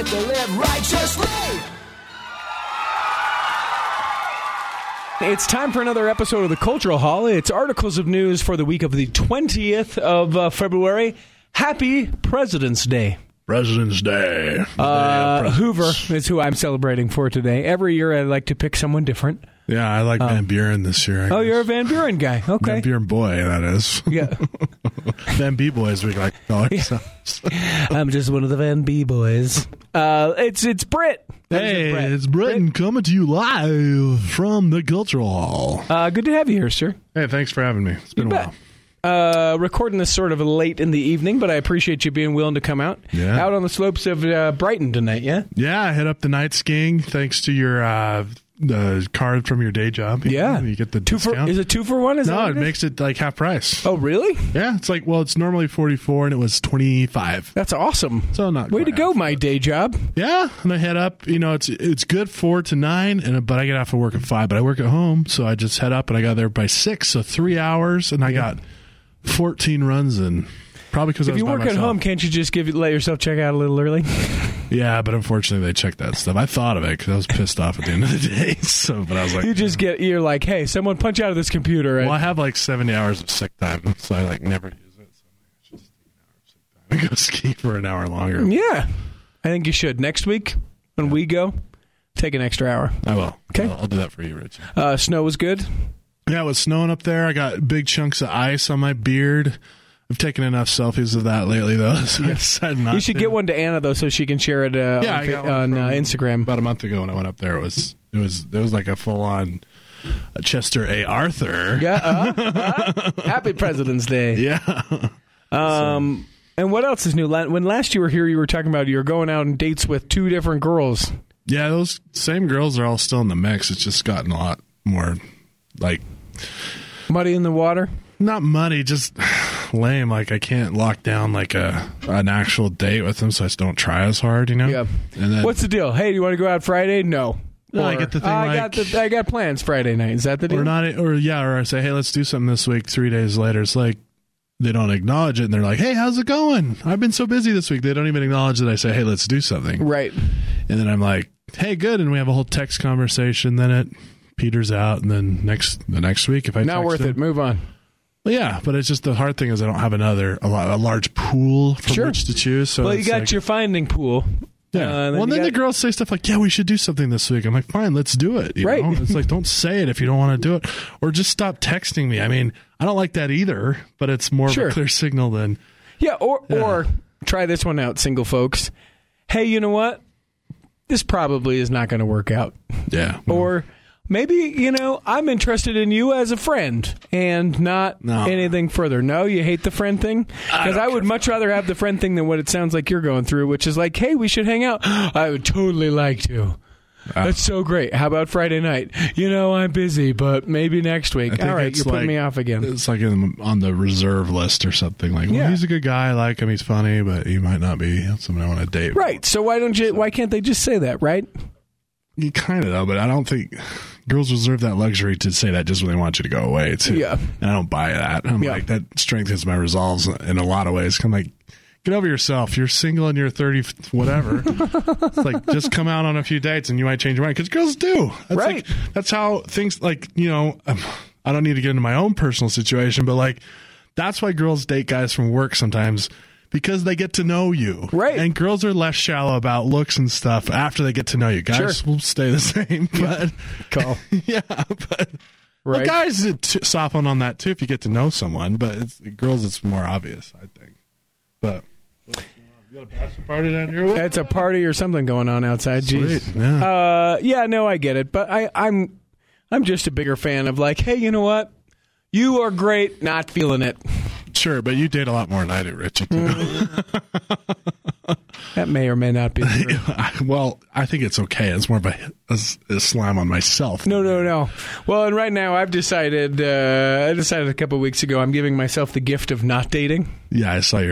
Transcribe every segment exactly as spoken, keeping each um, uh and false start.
to live righteously. It's time for another episode of the Cultural Hall. It's articles of news for the week of the twentieth of uh, February. Happy President's Day. President's Day. Uh, Hoover is who I'm celebrating for today. Every year I like to pick someone different. Yeah, I like um, Van Buren this year. I oh, guess. You're a Van Buren guy. Okay. Van Buren boy, that is. Yeah. Van B boys, we like to call ourselves. I'm just one of the Van B boys. Uh, it's it's Britt. Hey, Brett. it's Britton Britt. coming to you live from the Cultural Hall. Uh, good to have you here, sir. Hey, thanks for having me. It's been you a bet. while. Uh, recording this sort of late in the evening, but I appreciate you being willing to come out. Yeah. Out on the slopes of uh, Brighton tonight, yeah? Yeah, I hit up the night skiing thanks to your uh, the card from your day job. Yeah. You get the two discount. For, is it two for one? Is no, that it, it makes it like half price. Oh, really? Yeah, it's like, well, it's normally forty-four and it was twenty-five. That's awesome. So not Way to go, half. my day job. Yeah, and I head up. You know, it's it's good four to nine, and but I get off of work at five. But I work at home, so I just head up, and I got there by six, so three hours, and I got fourteen runs in. Probably because I If was you by work at myself. home, can't you just give let yourself check out a little early? Yeah, but unfortunately they checked that stuff. I thought of it because I was pissed off at the end of the day. So, but I was like, You just get you're like, hey, someone punch out of this computer. well, I have like seventy hours of sick time, so I like never use it. So I should just take an hour of sick time and go ski for an hour longer. Yeah, I think you should. Next week when we go, take an extra hour. I will. Okay. I'll, I'll do that for you, Richie. Uh, snow was good. Yeah, it was snowing up there. I got big chunks of ice on my beard. I've taken enough selfies of that lately, though. So I decided not You should to. get one to Anna though, so she can share it uh, Yeah, on, I got fa- one on from uh, Instagram. About a month ago when I went up there, it was it was it was like a full on Chester A. Arthur. Yeah. Uh, uh, happy President's Day. Yeah. Um. And what else is new? La- When last you were here, you were talking about you were going out on dates with two different girls. Yeah, those same girls are all still in the mix. It's just gotten a lot more like Muddy in the water. not muddy, just lame. Like I can't lock down like a an actual date with them, so I just don't try as hard, you know. Yeah. And then What's the deal? Hey, do you want to go out Friday? No. No, I Or, get the thing I like- got the, I got plans Friday night. Is that the deal? or not, or yeah, or I say, hey, let's do something this week. Three days later, it's like they don't acknowledge it, and they're like, hey, how's it going? I've been so busy this week. They don't even acknowledge that I say, hey, let's do something. Right. And then I'm like, hey, good, and we have a whole text conversation. Then it peters out, and then next the next week, if I Not text worth them- it. Move on. Well, yeah, but it's just the hard thing is I don't have another a, lot, a large pool from Sure. which to choose. So Well, you it's got like, your finding pool. yeah. Uh, well, you then got- the girls say stuff like, yeah, we should do something this week. I'm like, fine, let's do it. You Right. know? It's like, don't say it if you don't want to do it. Or just stop texting me. I mean, I don't like that either, but it's more Sure. of a clear signal than, Yeah, or Yeah. or try this one out, single folks. Hey, you know what? This probably is not going to work out. yeah. Or maybe, you know, I'm interested in you as a friend and not No. anything further. No, you hate the friend thing? Because I, I would much rather have the friend thing than what it sounds like you're going through, which is like, hey, we should hang out. I would totally like to. Uh, That's so great. How about Friday night? You know, I'm busy, but maybe next I week. think All right, it's you're putting like- me off again. It's like in, on the reserve list or something. Like, well, Yeah. he's a good guy. I like him. He's funny, but he might not be someone I want to date. Right. So why don't you? Why can't they just say that? Right. You kind of know, but I don't think girls reserve that luxury to say that just when they want you to go away, too. Yeah. And I don't buy that. I'm Yeah. like, that strengthens my resolves in a lot of ways. I'm like, get over yourself. You're single and you're thirty, whatever. It's like, just come out on a few dates and you might change your mind. Because girls do. That's Right. Like, that's how things, like, you know, um, I don't need to get into my own personal situation, but like, that's why girls date guys from work sometimes. Because they get to know you. Right. And girls are less shallow about looks and stuff after they get to know you. Guys Sure. will stay the same. But Call. yeah, but well, Right. guys t- soften on that too if you get to know someone. But it's, girls, it's more obvious, I think. But you got a bachelor party down here? It's a party or something going on outside. Jeez. Sweet, yeah. Uh, yeah, no, I get it, but I, I'm, I'm just a bigger fan of like, hey, you know what? You are great. Not feeling it. Sure, but you date a lot more than I do, Richie. Too. That may or may not be true. Well, I think it's okay. It's more of a, a, a slam on myself. No, no, no. Well, and right now I've decided. Uh, I decided a couple of weeks ago I'm giving myself the gift of not dating. Yeah, I saw your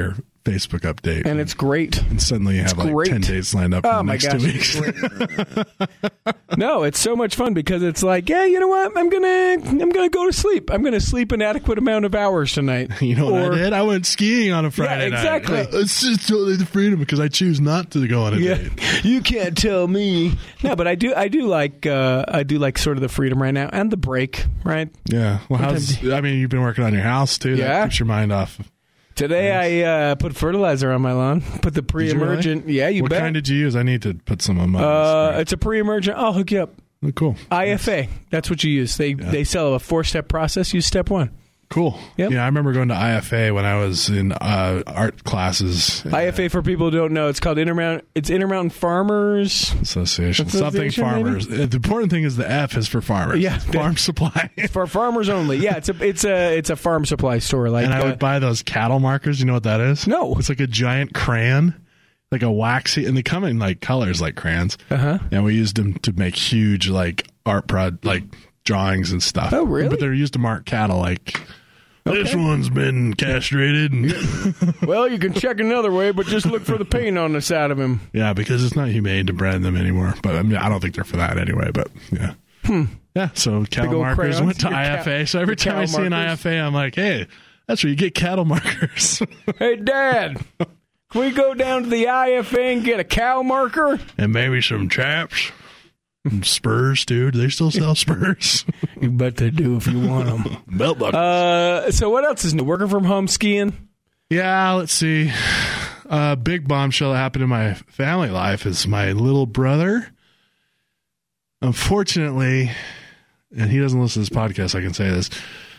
Facebook update. And it's great. And suddenly you have like great. ten days lined up Oh in the my next gosh, two it's weeks. great. No, it's so much fun because it's like, yeah, you know what? I'm gonna I'm gonna go to sleep. I'm gonna sleep an adequate amount of hours tonight. You know what Or- I did? I went skiing on a Friday Yeah, exactly. night. Uh, It's just totally the freedom because I choose not to go on a Yeah, date. you can't tell me. No, but I do. I do like. Uh, I do like sort of the freedom right now and the break. Right Yeah. Well, how's, I mean, you've been working on your house too. Yeah. That keeps your mind off. today, Nice. I uh, put fertilizer on my lawn. Put the Did you really? pre-emergent. Yeah, you What bet. kind did you use? I need to put some on my uh, list. it's a pre-emergent. I'll hook you up. Oh, cool. I F A. That's what you use. They they sell a four-step process. Use step one. Cool. Yep. Yeah, I remember going to I F A when I was in uh, art classes. I F A, for people who don't know, it's called Intermountain. It's Intermountain Farmers. Association. Something Association, farmers. Uh, The important thing is the F is for farmers. Yeah. Farm supply. For farmers only. Yeah, it's a it's a it's a farm supply store. Like And I uh, would buy those cattle markers. You know what that is? No. It's like a giant crayon, like a waxy, and they come in like colors like crayons. uh-huh. And we used them to make huge like art prod, like drawings and stuff. Oh, really? But they're used to mark cattle like. This one's been castrated. And Well, you can check another way, but just look for the paint on the side of him. yeah, because it's not humane to brand them anymore. But I mean, I don't think they're for that anyway. But yeah, yeah. So cattle old markers crayons, went to your I F A. cow- so every your time cow I see an markers. I F A, I'm like, hey, that's where you get cattle markers. Hey, Dad, can we go down to the I F A and get a cow marker? And maybe some chaps. And Spurs, dude. Do they still sell Spurs? You bet they do if you want them. Belt buckles. Uh, so what else is new? Working from home, skiing? Yeah, let's see. A uh, big bombshell that happened in my family life is my little brother. Unfortunately, and he doesn't listen to this podcast, I can say this,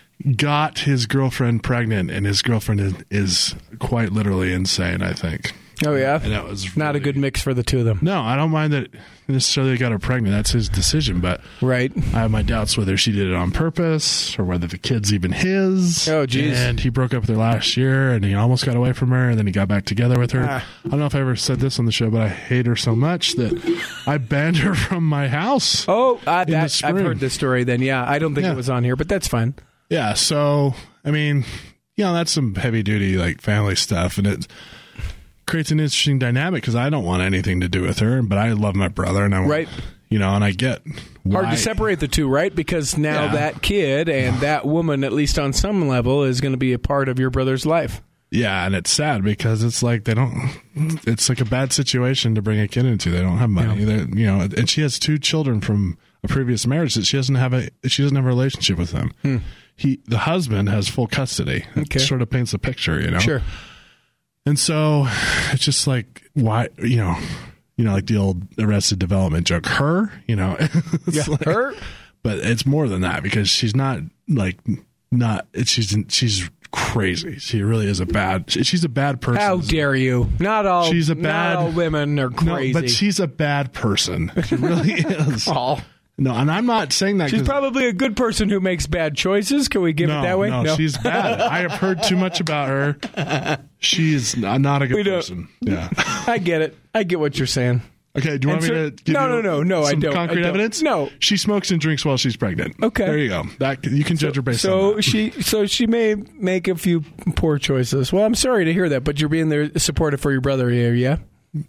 got his girlfriend pregnant, and his girlfriend is, is quite literally insane, I think. Oh, yeah? And that was Not a really- good mix for the two of them. No, I don't mind that necessarily got her pregnant. That's his decision, but Right. I have my doubts whether she did it on purpose or whether the kid's even his. Oh, geez. And he broke up with her last year, and he almost got away from her, and then he got back together with her. Ah. I don't know if I ever said this on the show, but I hate her so much that I banned her from my house. Oh, uh, the that, I've spring. heard this story then. Yeah, I don't think Yeah. it was on here, but that's fine. Yeah, so, I mean, you know, that's some heavy-duty, like, family stuff, and it creates an interesting dynamic because I don't want anything to do with her, but I love my brother, and I want, Right. you know, and I get why. Hard to separate the two, right? Because now Yeah. that kid and that woman, at least on some level, is going to be a part of your brother's life. Yeah, and it's sad because it's like they don't. It's like a bad situation to bring a kid into. They don't have money. They're You know, and she has two children from a previous marriage that she doesn't have a. She doesn't have a relationship with them. Hmm. He, the husband, has full custody. It Okay. sort of paints a picture, you know. Sure. And so it's just like why, you know, you know, like the old Arrested Development joke. Her, you know, it's Yeah. like- Her? but it's more than that because she's not like not. She's she's crazy. She really is a bad. She's a bad person. How dare you? Not all. She's a not bad- all women are crazy. No, but she's a bad person. She really is. Oh. No, and I'm not saying that. She's 'cause- probably a good person who makes bad choices. Can we give no, it that way? No, she's bad. I have heard too much about her. She's not not a We good don't- person. Yeah. I get it. I get what you're saying. Okay. Do you want And me so- to give No, you no, no, no, I some don't. I concrete don't. evidence? No. She smokes and drinks while she's pregnant. Okay. There you go. That you can judge her based on So that. she, so she may make a few poor choices. Well, I'm sorry to hear that, but you're being there supportive for your brother here, yeah?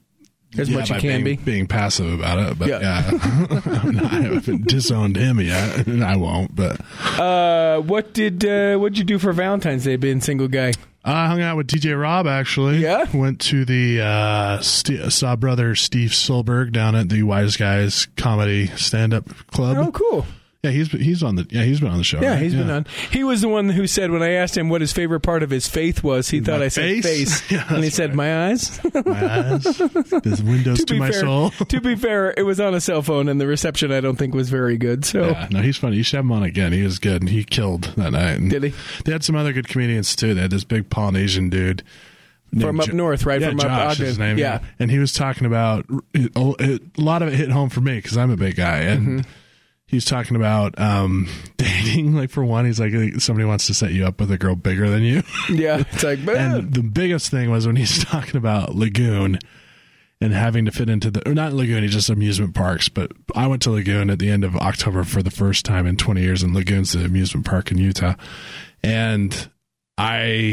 As Yeah, much as by you can being, be. being passive about it, but Yeah. yeah, I'm not- I haven't disowned him yet, and I won't. But Uh, what did uh, what'd you do for Valentine's Day, being single guy? I hung out with D J Rob, actually. Yeah? Went to the, uh, St- saw brother Steve Silberg down at the Wise Guys Comedy Stand-Up Club. Oh, cool. Yeah, he's he's on the, yeah, he's been on the show. Yeah, right? he's been on. He was the one who said when I asked him what his favorite part of his faith was, he thought My I said face? face, Yeah, and he that's said right. my eyes. My eyes, there's windows to, to be my fair, soul. to be fair, it was on a cell phone, and the reception I don't think was very good. So Yeah, no, he's funny. You should have him on again. He was good. He killed that night. And Did he? They had some other good comedians too. They had this big Polynesian dude From named up Jo- north, right? Yeah, From up Josh is Ogden. his name. Yeah. And he was talking about a lot of it hit home for me because I'm a big guy, and Mm-hmm. he's talking about um, dating. Like for one, he's like somebody wants to set you up with a girl bigger than you. yeah, it's like, but And the biggest thing was when he's talking about Lagoon and having to fit into the, or not Lagoon, he's just amusement parks. But I went to Lagoon at the end of October for the first time in twenty years, and Lagoon's the amusement park in Utah. And I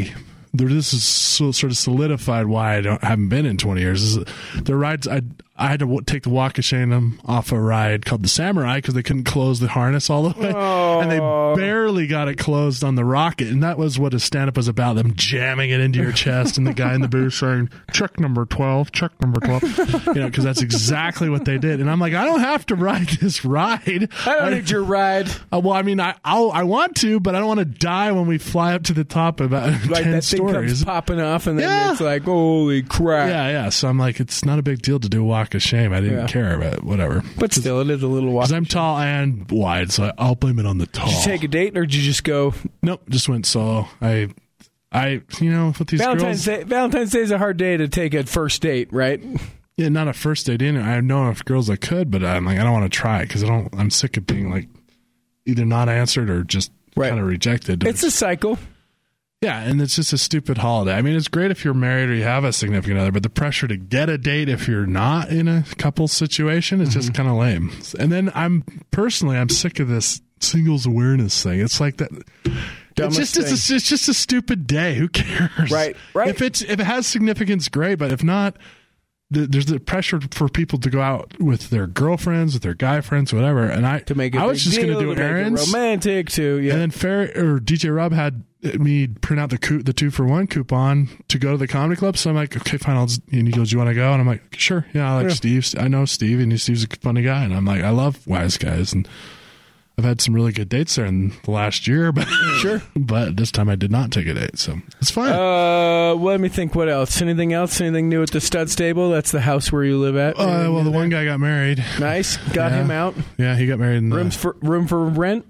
this is so, sort of solidified why I don't haven't been in twenty years. Is the rides I I had to w- take the Waukesha off a ride called the Samurai because they couldn't close the harness all the way, oh. and they barely got it closed on the Rocket, and that was what a stand-up was about, them jamming it into your chest, and the guy in the booth saying, check number twelve, check number twelve, you know, because that's exactly what they did. And I'm like, I don't have to ride this ride. I don't need your ride. Uh, well, I mean, I I'll, I want to, but I don't want to die when we fly up to the top of about Right, ten that thing stories. comes popping off, and then Yeah. it's like, holy crap. Yeah, yeah. So I'm like, it's not a big deal to do a walk of shame. I didn't Yeah. care, but whatever. But still, it is a little walk. Because I'm tall and wide, so I'll blame it on the tall. Did you take a date, or did you just go? Nope, just went solo. I, I, you know, with these Valentine's girls, Day. Valentine's Day is a hard day to take a first date, right? yeah, not a first date in. I know of girls that could, but I'm like, I don't want to try it because I don't. I'm sick of being like either not answered or just Right. kind of rejected. It's a cycle. Yeah, and it's just a stupid holiday. I mean, it's great if you're married or you have a significant other, but the pressure to get a date if you're not in a couple situation is just kind of lame. And then I'm personally, I'm sick of this singles awareness thing. It's like that. Dumbest It's just, it's, a, it's just a stupid day. Who cares? Right, right. If it's if it has significance, great. But if not, th- there's the pressure for people to go out with their girlfriends, with their guy friends, whatever. And I To make it I was just going to do errands. romantic to yeah. And then Fair or D J Rob had me print out the coup, the two for one coupon to go to the comedy club. So I'm like, okay, fine. I'll just, and he goes, you want to go? And I'm like, sure. Yeah, I like Yeah. Steve. I know Steve, and Steve's a funny guy. And I'm like, I love wise guys, and I've had some really good dates there in the last year. But Sure. But this time I did not take a date, so it's fine. Uh, let me think. What else? Anything else? Anything new at the Stud Stable? That's the house where you live at. Uh, well, the one guy got married. Nice. Got Yeah. him out. Yeah, he got married in the Rooms for room for rent.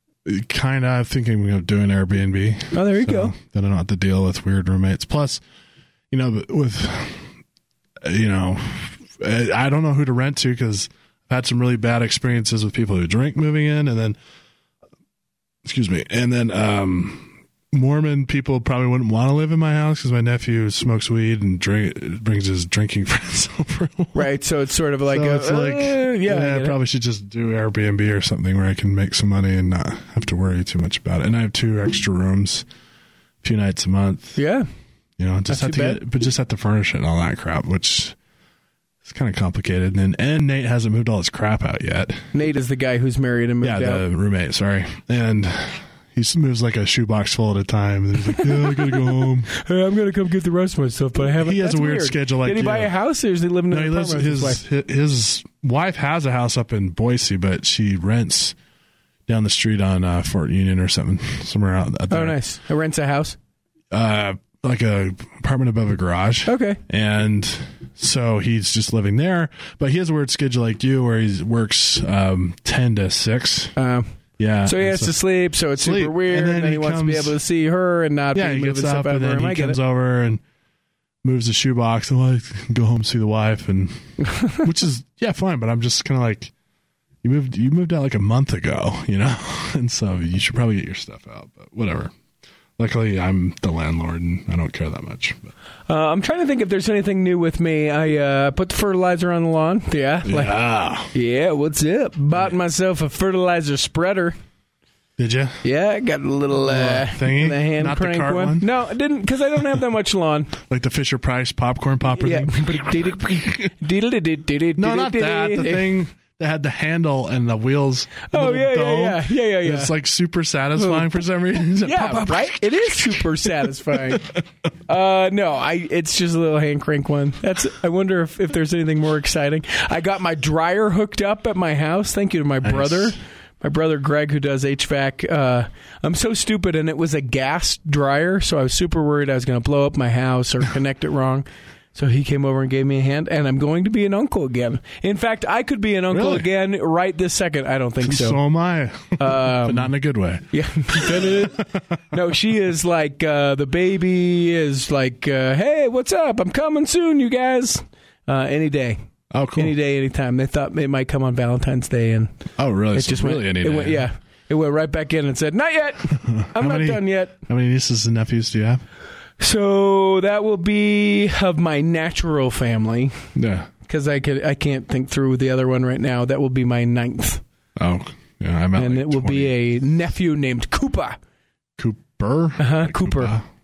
kind of thinking of doing Airbnb. Oh, there you So go. Then I don't have to deal with weird roommates. Plus, you know, with, you know, I don't know who to rent to because I've had some really bad experiences with people who drink moving in, and then, excuse me, and then um, Mormon people probably wouldn't want to live in my house because my nephew smokes weed and drink, brings his drinking friends over. Right. So it's sort of like So a, it's like, uh, yeah. yeah, I I get it. probably should just do Airbnb or something where I can make some money and not have to worry too much about it. And I have two extra rooms, a few nights a month. Yeah. You know, just Not have to too get, bad. but just have to furnish it and all that crap, which is kind of complicated. And then, and Nate hasn't moved all his crap out yet. Nate is the guy who's married and moved Yeah, out. the roommate. Sorry, and he s- moves like a shoebox full at a time. And he's like, "Yeah, I gotta go home." Hey, I'm gonna come get the rest of my stuff, but I haven't. He has That's a weird weird. schedule like Did he buy you. a house, or is he living in No, an he lives. apartment with his His wife? his wife has a house up in Boise, but she rents down the street on uh, Fort Union or something, somewhere out, out there. Oh, nice. He rents a house. Uh, like a apartment above a garage. Okay. And so he's just living there, but he has a weird schedule like you, where he works um, ten to six. Um, Yeah. so he and has to sleep, so it's Sleep. super weird, And and then then, he, he wants to be comes- able to see her and not Yeah, be he moving gets stuff up out and of her. then I he get comes it. over and moves the shoebox and like go home see the wife, and which is yeah fine, but I'm just kind of like, you moved you moved out like a month ago, you know, and so you should probably get your stuff out, but whatever. Luckily, I'm the landlord and I don't care that much. But. Uh, I'm trying to think if there's anything new with me. I uh, put the fertilizer on the lawn. Yeah. Like, Yeah. yeah, what's up? Bought myself a fertilizer spreader. Did you? Yeah, I got a little uh, thingy? the hand Not the crank cart one. one? No, I didn't, because I don't have that much lawn. Like the Fisher Price popcorn popper Yeah. thing? No, not that. The thing that had the handle and the wheels. The Oh, little yeah, yeah, dome. yeah. Yeah, yeah, yeah. It's like super satisfying for some reason. Yeah, Pop, pop, right? It is super satisfying. Uh, no, I. It's just a little hand crank one. That's. I wonder if, if there's anything more exciting. I got my dryer hooked up at my house. Thank you to my Nice. brother. My brother Greg, who does H V A C. Uh, I'm so stupid, and it was a gas dryer, so I was super worried I was going to blow up my house or connect it wrong. So he came over and gave me a hand, and I'm going to be an uncle again. In fact, I could be an uncle Really? again right this second. I don't think So so. am I. But not in a good way. Yeah. No, she is like, uh, the baby is like, uh, hey, what's up? I'm coming soon, you guys. Uh, any day. Oh, cool. Any day, anytime. They thought it might come on Valentine's Day, and Oh, really? it So just really went, any it day. went. Yeah. It went right back in and said, not yet. I'm not many- done yet. How many nieces and nephews do you have? So that will be of my natural family, Yeah. because I could I can't think through the other one right now. That will be my ninth, Oh, yeah. I'm at and like it will twenty. be a nephew named Koopa. Cooper. Uh-huh, Cooper.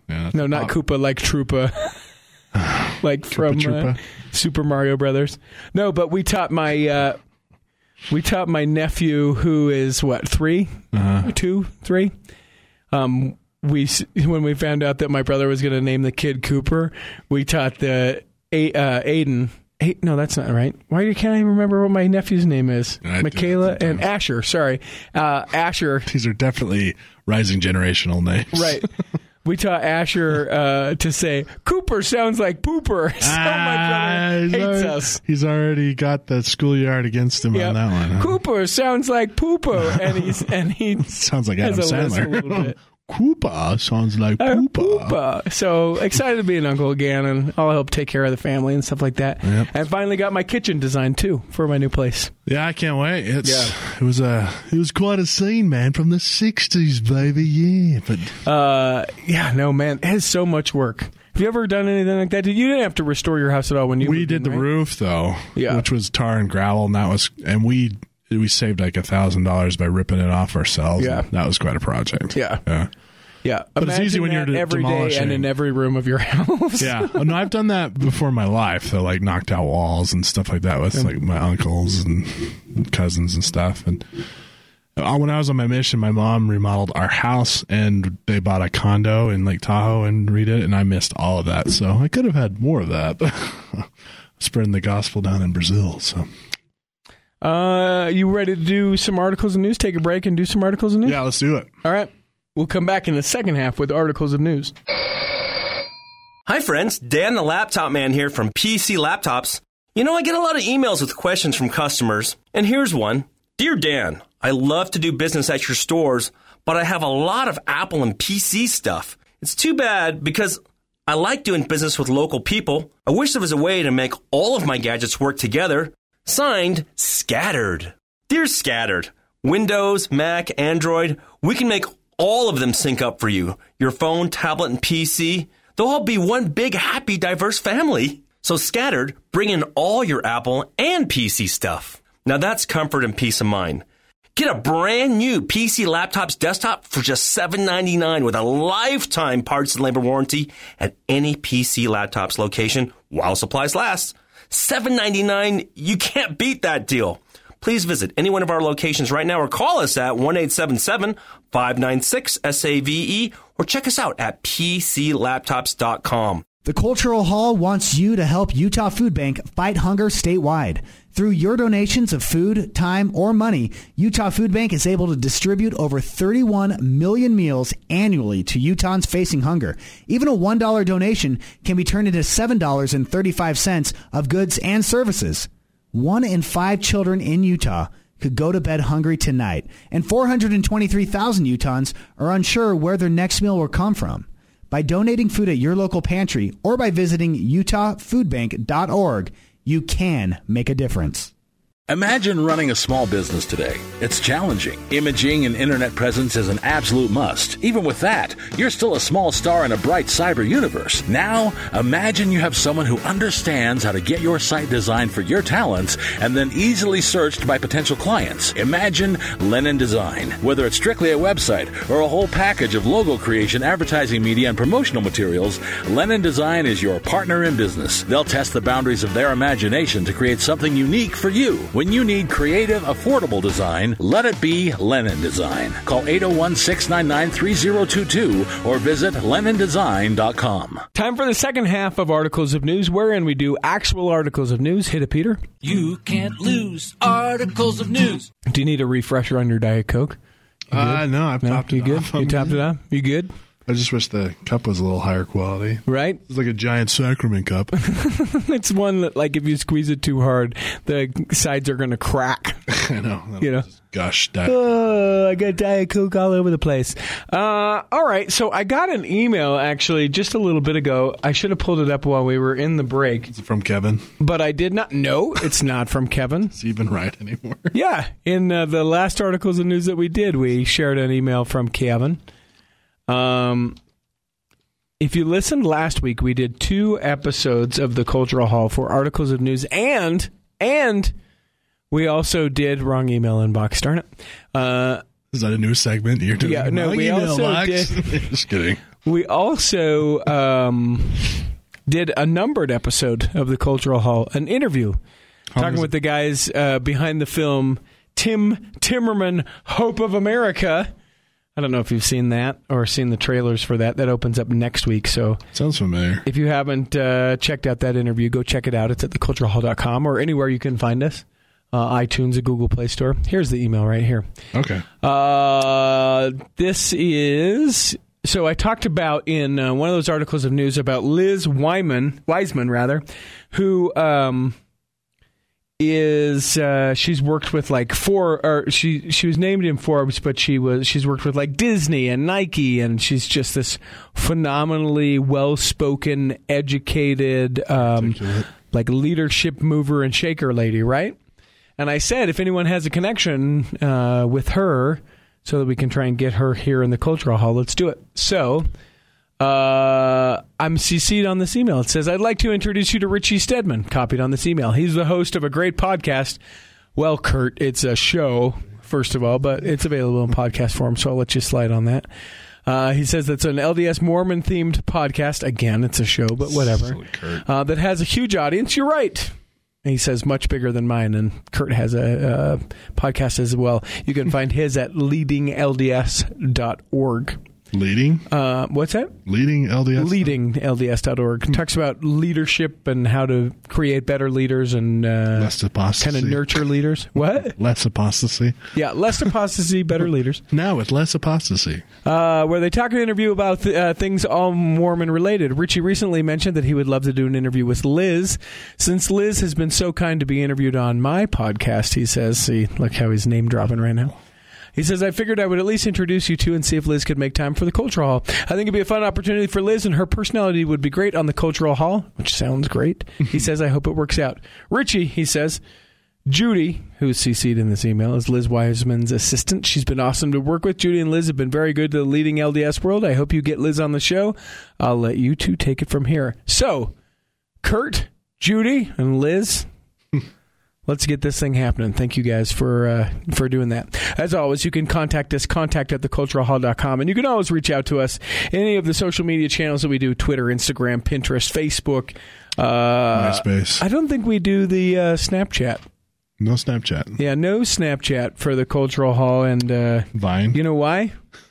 Yeah, No, not pop. Koopa, like Troopa. Like from Troopa. Uh, Super Mario Brothers. No, but we taught my uh, we taught my nephew, who is what, three, Uh-huh. two, three. Um, we s- when we found out that my brother was going to name the kid Cooper, we taught the A- uh, Aiden. A- no, that's not right. Why can't I remember what my nephew's name is? I do Michaela that and sometimes. Asher. Sorry, uh, Asher. These are definitely rising generational names. Right. We taught Asher uh, to say, Cooper sounds like pooper. So Ah, my he's brother hates already, us. He's already got the schoolyard against him Yep. on that one. Huh? Cooper sounds like pooper. And he's and he Sounds like has Adam a list a little Sandler. bit. Koopa sounds like Uh, poopa. poopa. So excited to be an uncle again, and I'll help take care of the family and stuff like that. Yep. And finally got my kitchen designed too for my new place. Yeah, I can't wait. It's Yeah. it was a it was quite a scene, man, from the sixties, baby. Yeah, but Uh, yeah, no, man, it has so much work. Have you ever done anything like that? You didn't have to restore your house at all when you we moved did in, the right? roof though, Yeah. which was tar and gravel, and that was and we we saved like a thousand dollars by ripping it off ourselves. Yeah. and that was quite a project. Yeah. yeah. Yeah, But it's easy Imagine when you're that de- every day demolishing. and in every room of your house. Yeah, oh, no, I've done that before in my life. So like knocked out walls and stuff like that with like my uncles and cousins and stuff. And uh, when I was on my mission, my mom remodeled our house and they bought a condo in Lake Tahoe and redid it, and I missed all of that. So I could have had more of that. Spreading the gospel down in Brazil. So Uh, you ready to do some articles of news? Take a break and do some articles of news? yeah, let's do it. All right. We'll come back in the second half with articles of news. Hi friends, Dan the Laptop Man here from P C Laptops. You know, I get a lot of emails with questions from customers, and here's one. Dear Dan, I love to do business at your stores, but I have a lot of Apple and P C stuff. It's too bad because I like doing business with local people. I wish there was a way to make all of my gadgets work together. Signed, Scattered. Dear Scattered, Windows, Mac, Android, we can make all of them sync up for you. Your phone, tablet, and P C, they'll all be one big, happy, diverse family. So Scattered, bring in all your Apple and P C stuff. Now that's comfort and peace of mind. Get a brand new P C Laptops desktop for just seven ninety-nine with a lifetime parts and labor warranty at any P C Laptops location while supplies last. seven ninety-nine, you can't beat that deal. Please visit any one of our locations right now or call us at one eight seven seven, five nine six, S A V E or check us out at P C laptops dot com. The Cultural Hall wants you to help Utah Food Bank fight hunger statewide. Through your donations of food, time, or money, Utah Food Bank is able to distribute over thirty-one million meals annually to Utahns facing hunger. Even a one dollar donation can be turned into seven dollars and thirty-five cents of goods and services. One in five children in Utah could go to bed hungry tonight, and four hundred twenty-three thousand Utahns are unsure where their next meal will come from. By donating food at your local pantry or by visiting utah food bank dot org, you can make a difference. Imagine running a small business today. It's challenging. Imaging and internet presence is an absolute must. Even with that, you're still a small star in a bright cyber universe. Now, imagine you have someone who understands how to get your site designed for your talents and then easily searched by potential clients. Imagine Lennon Design. Whether it's strictly a website or a whole package of logo creation, advertising media, and promotional materials, Lennon Design is your partner in business. They'll test the boundaries of their imagination to create something unique for you. When you need creative, affordable design, let it be Lennon Design. Call eight oh one, six nine nine, three oh two two or visit lennon design dot com. Time for the second half of Articles of News, wherein we do actual articles of news. Hit it, Peter. You can't lose articles of news. Do you need a refresher on your Diet Coke? You Uh, good? no, I've No, topped you it good? off. You I'm topped good. it off? You good? I just wish the cup was a little higher quality. Right? It's like a giant sacrament cup. It's one that, like, if you squeeze it too hard, the sides are going to crack. I know. You know? Gosh, that. Oh, I got Diet Coke all over the place. Uh, all right, so I got an email, actually, just a little bit ago. I should have pulled it up while we were in the break, Is it from Kevin? but I did not. No, it's not from Kevin. Is he even right anymore? Yeah, in uh, the last articles of news that we did, we shared an email from Kevin. Um, if you listened last week, we did two episodes of the Cultural Hall for articles of news, and and we also did wrong email inbox. Darn it! Uh, Is that a new segment you're doing? Yeah, no, Wrong we email also box? did- Just kidding. We also um, did a numbered episode of the Cultural Hall, an interview, How talking with the guys uh, behind the film Tim Timmerman, Hope of America. I don't know if you've seen that or seen the trailers for that. That opens up next week. So Sounds familiar. if you haven't uh, checked out that interview, go check it out. It's at the cultural hall dot com or anywhere you can find us. Uh, iTunes, a Google Play Store. Here's the email right here. Okay. Uh, this is... So I talked about in uh, one of those articles of news about Liz Wyman, Wiseman, rather, who... Um, is uh, she's worked with like four or she she was named in Forbes, but she was she's worked with like Disney and Nike, and she's just this phenomenally well-spoken, educated, um, like leadership mover and shaker lady, right? And I said, if anyone has a connection uh, with her, so that we can try and get her here in the Cultural Hall, let's do it. So. Uh, I'm C C'd on this email. It says, I'd like to introduce you to Richie Stedman, copied on this email. He's the host of a great podcast. Well, Kurt, it's a show, first of all, but it's available in podcast form, so I'll let you slide on that. Uh, he says it's an L D S Mormon-themed podcast. Again, it's a show, but whatever. Uh, that has a huge audience. You're right. And he says much bigger than mine, and Kurt has a, a podcast as well. You can find his at leading L D S dot org. Leading? Uh, what's that? Leading L D S? leading L D S dot org. Talks about leadership and how to create better leaders and uh, Less apostasy. kind of nurture leaders. What? Less apostasy. Yeah, less apostasy, better leaders. Now with less apostasy. Uh, where they talk an interview about th- uh, things all Mormon related. Richie recently mentioned that he would love to do an interview with Liz. Since Liz has been so kind to be interviewed on my podcast, he says, see, look how he's name dropping right now. He says, I figured I would at least introduce you to and see if Liz could make time for the Cultural Hall. I think it'd be a fun opportunity for Liz, and her personality would be great on the Cultural Hall, which sounds great. He says, I hope it works out. Richie, he says, Judy, who's C C'd in this email, is Liz Wiseman's assistant. She's been awesome to work with. Judy and Liz have been very good to the leading L D S world. I hope you get Liz on the show. I'll let you two take it from here. So, Kurt, Judy, and Liz... Let's get this thing happening. Thank you guys for uh, for doing that. As always, you can contact us, contact at the cultural hall dot com, and you can always reach out to us any of the social media channels that we do, Twitter, Instagram, Pinterest, Facebook. Uh, MySpace. I don't think we do the uh, Snapchat. No Snapchat. Yeah, no Snapchat for the Cultural Hall. And uh, Vine. you know why?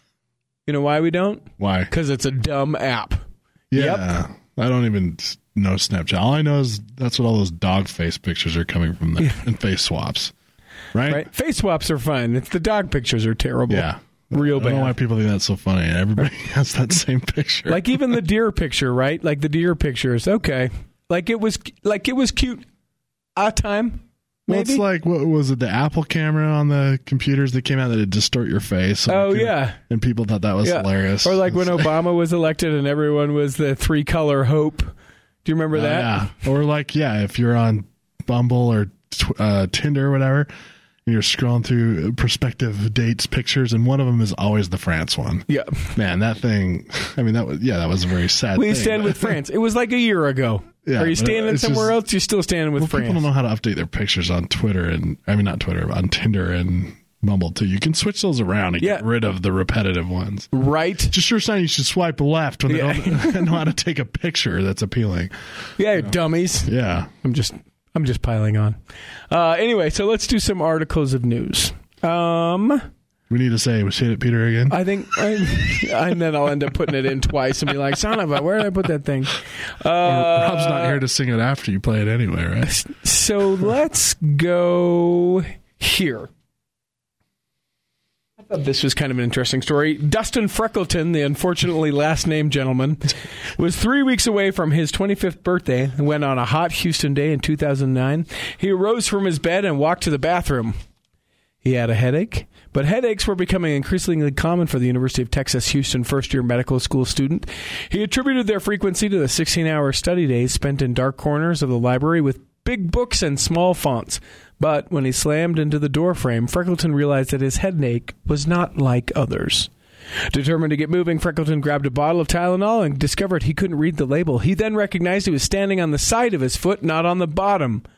You know why we don't? Why? Because it's a dumb app. Yeah. Yep. I don't even know Snapchat. All I know is that's what all those dog face pictures are coming from there. Yeah. And face swaps. Right? Right? Face swaps are fun. It's the dog pictures are terrible. Yeah. Real bad. I don't know why people think that's so funny. Everybody has that same picture. Like even the deer picture, right? Like the deer pictures. Okay. Like it was like it was cute a time. Maybe? Well, it's like, what was it, the Apple camera on the computers that came out that would distort your face? So oh, could, yeah. And people thought that was yeah. hilarious. Or like when Obama was elected and everyone was the three-color hope. Do you remember uh, that? Yeah. Or like, yeah, if you're on Bumble or uh, Tinder or whatever, and you're scrolling through prospective dates pictures, and one of them is always the France one. Yeah. Man, that thing, I mean, that was, yeah, that was a very sad Please thing. stand but, with France. It was like a year ago. Yeah, Are you standing somewhere just, else? You're still standing with well, France. People don't know how to update their pictures on Twitter and, I mean, not Twitter, but on Tinder and Bumble too. You can switch those around and yeah. get rid of the repetitive ones. Right. Just sure sign you should swipe left when yeah. they don't know how to take a picture that's appealing. Yeah, you know? dummies. Yeah. I'm just I'm just piling on. Uh, anyway, so let's do some articles of news. Um, we need to say, was it Peter again? I think, I, and then I'll end up putting it in twice and be like, son of a, where did I put that thing? Uh, Rob's not here to sing it after you play it anyway, right? So let's go here. I thought this was kind of an interesting story. Dustin Freckleton, the unfortunately last name gentleman, was three weeks away from his twenty-fifth birthday when on a hot Houston day in two thousand nine, he arose from his bed and walked to the bathroom. He had a headache, but headaches were becoming increasingly common for the University of Texas Houston first-year medical school student. He attributed their frequency to the sixteen-hour study days spent in dark corners of the library with big books and small fonts. But when he slammed into the doorframe, Freckleton realized that his headache was not like others. Determined to get moving, Freckleton grabbed a bottle of Tylenol and discovered he couldn't read the label. He then recognized he was standing on the side of his foot, not on the bottom.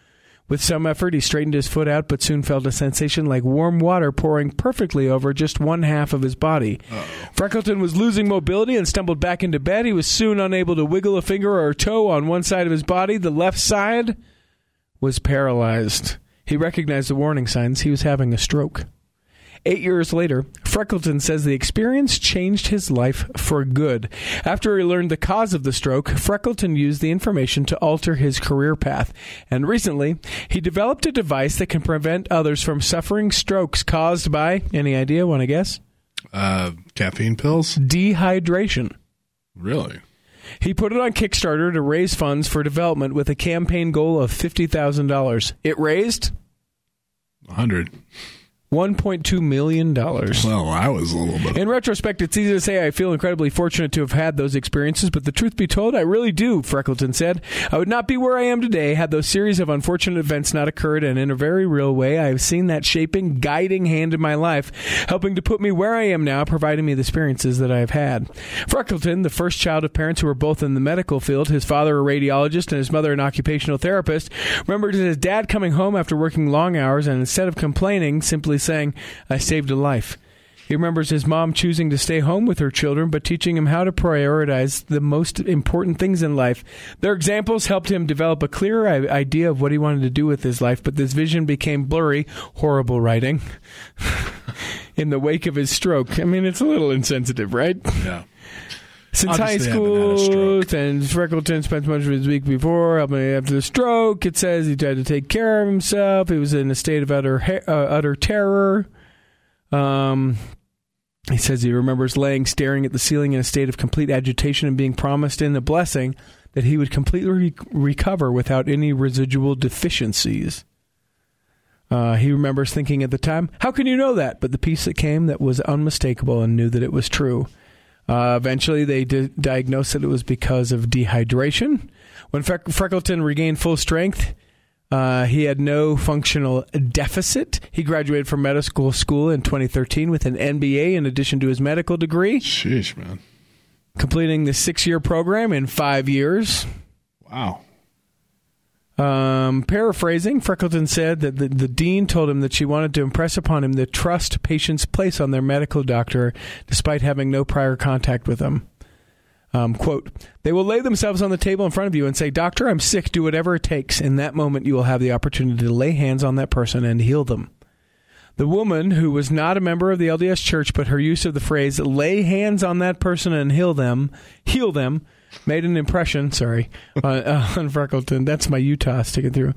With some effort, he straightened his foot out, but soon felt a sensation like warm water pouring perfectly over just one half of his body. Uh-oh. Freckleton was losing mobility and stumbled back into bed. He was soon unable to wiggle a finger or a toe on one side of his body. The left side was paralyzed. He recognized the warning signs. He was having a stroke. Eight years later, Freckleton says the experience changed his life for good. After he learned the cause of the stroke, Freckleton used the information to alter his career path. And recently, he developed a device that can prevent others from suffering strokes caused by, any idea, want to guess? Uh, caffeine pills? Dehydration. Really? He put it on Kickstarter to raise funds for development with a campaign goal of fifty thousand dollars. It raised? A hundred. one point two million dollars. Well, I was a little bit... In retrospect, it's easy to say I feel incredibly fortunate to have had those experiences, but the truth be told, I really do, Freckleton said. I would not be where I am today had those series of unfortunate events not occurred, and in a very real way, I have seen that shaping, guiding hand in my life, helping to put me where I am now, providing me the experiences that I have had. Freckleton, the first child of parents who were both in the medical field, his father a radiologist and his mother an occupational therapist, remembered his dad coming home after working long hours and instead of complaining, simply saying, I saved a life. He remembers his mom choosing to stay home with her children, but teaching him how to prioritize the most important things in life. Their examples helped him develop a clearer idea of what he wanted to do with his life, but this vision became blurry, horrible writing, in the wake of his stroke. I mean, it's a little insensitive, right? Yeah. Since high school, and Freckleton spent much of his week before helping after the stroke. It says he tried to take care of himself. He was in a state of utter uh, utter terror. Um, he says he remembers laying staring at the ceiling in a state of complete agitation and being promised in a blessing that he would completely re- recover without any residual deficiencies. Uh, he remembers thinking at the time, how can you know that? But the peace that came that was unmistakable and knew that it was true. Uh, eventually, they di- diagnosed that it was because of dehydration. When Fre- Freckleton regained full strength, uh, he had no functional deficit. He graduated from medical school in twenty thirteen with an M B A in addition to his medical degree. Sheesh, man. Completing the six-year program in five years. Wow. Um, paraphrasing, Freckleton said that the, the dean told him that she wanted to impress upon him the trust patients place on their medical doctor despite having no prior contact with them. Um, quote, they will lay themselves on the table in front of you and say, Doctor, I'm sick, do whatever it takes. In that moment, you will have the opportunity to lay hands on that person and heal them. The woman, who was not a member of the L D S Church, but her use of the phrase, lay hands on that person and heal them, heal them, made an impression, sorry, uh, uh, on Freckleton. That's my Utah sticking through.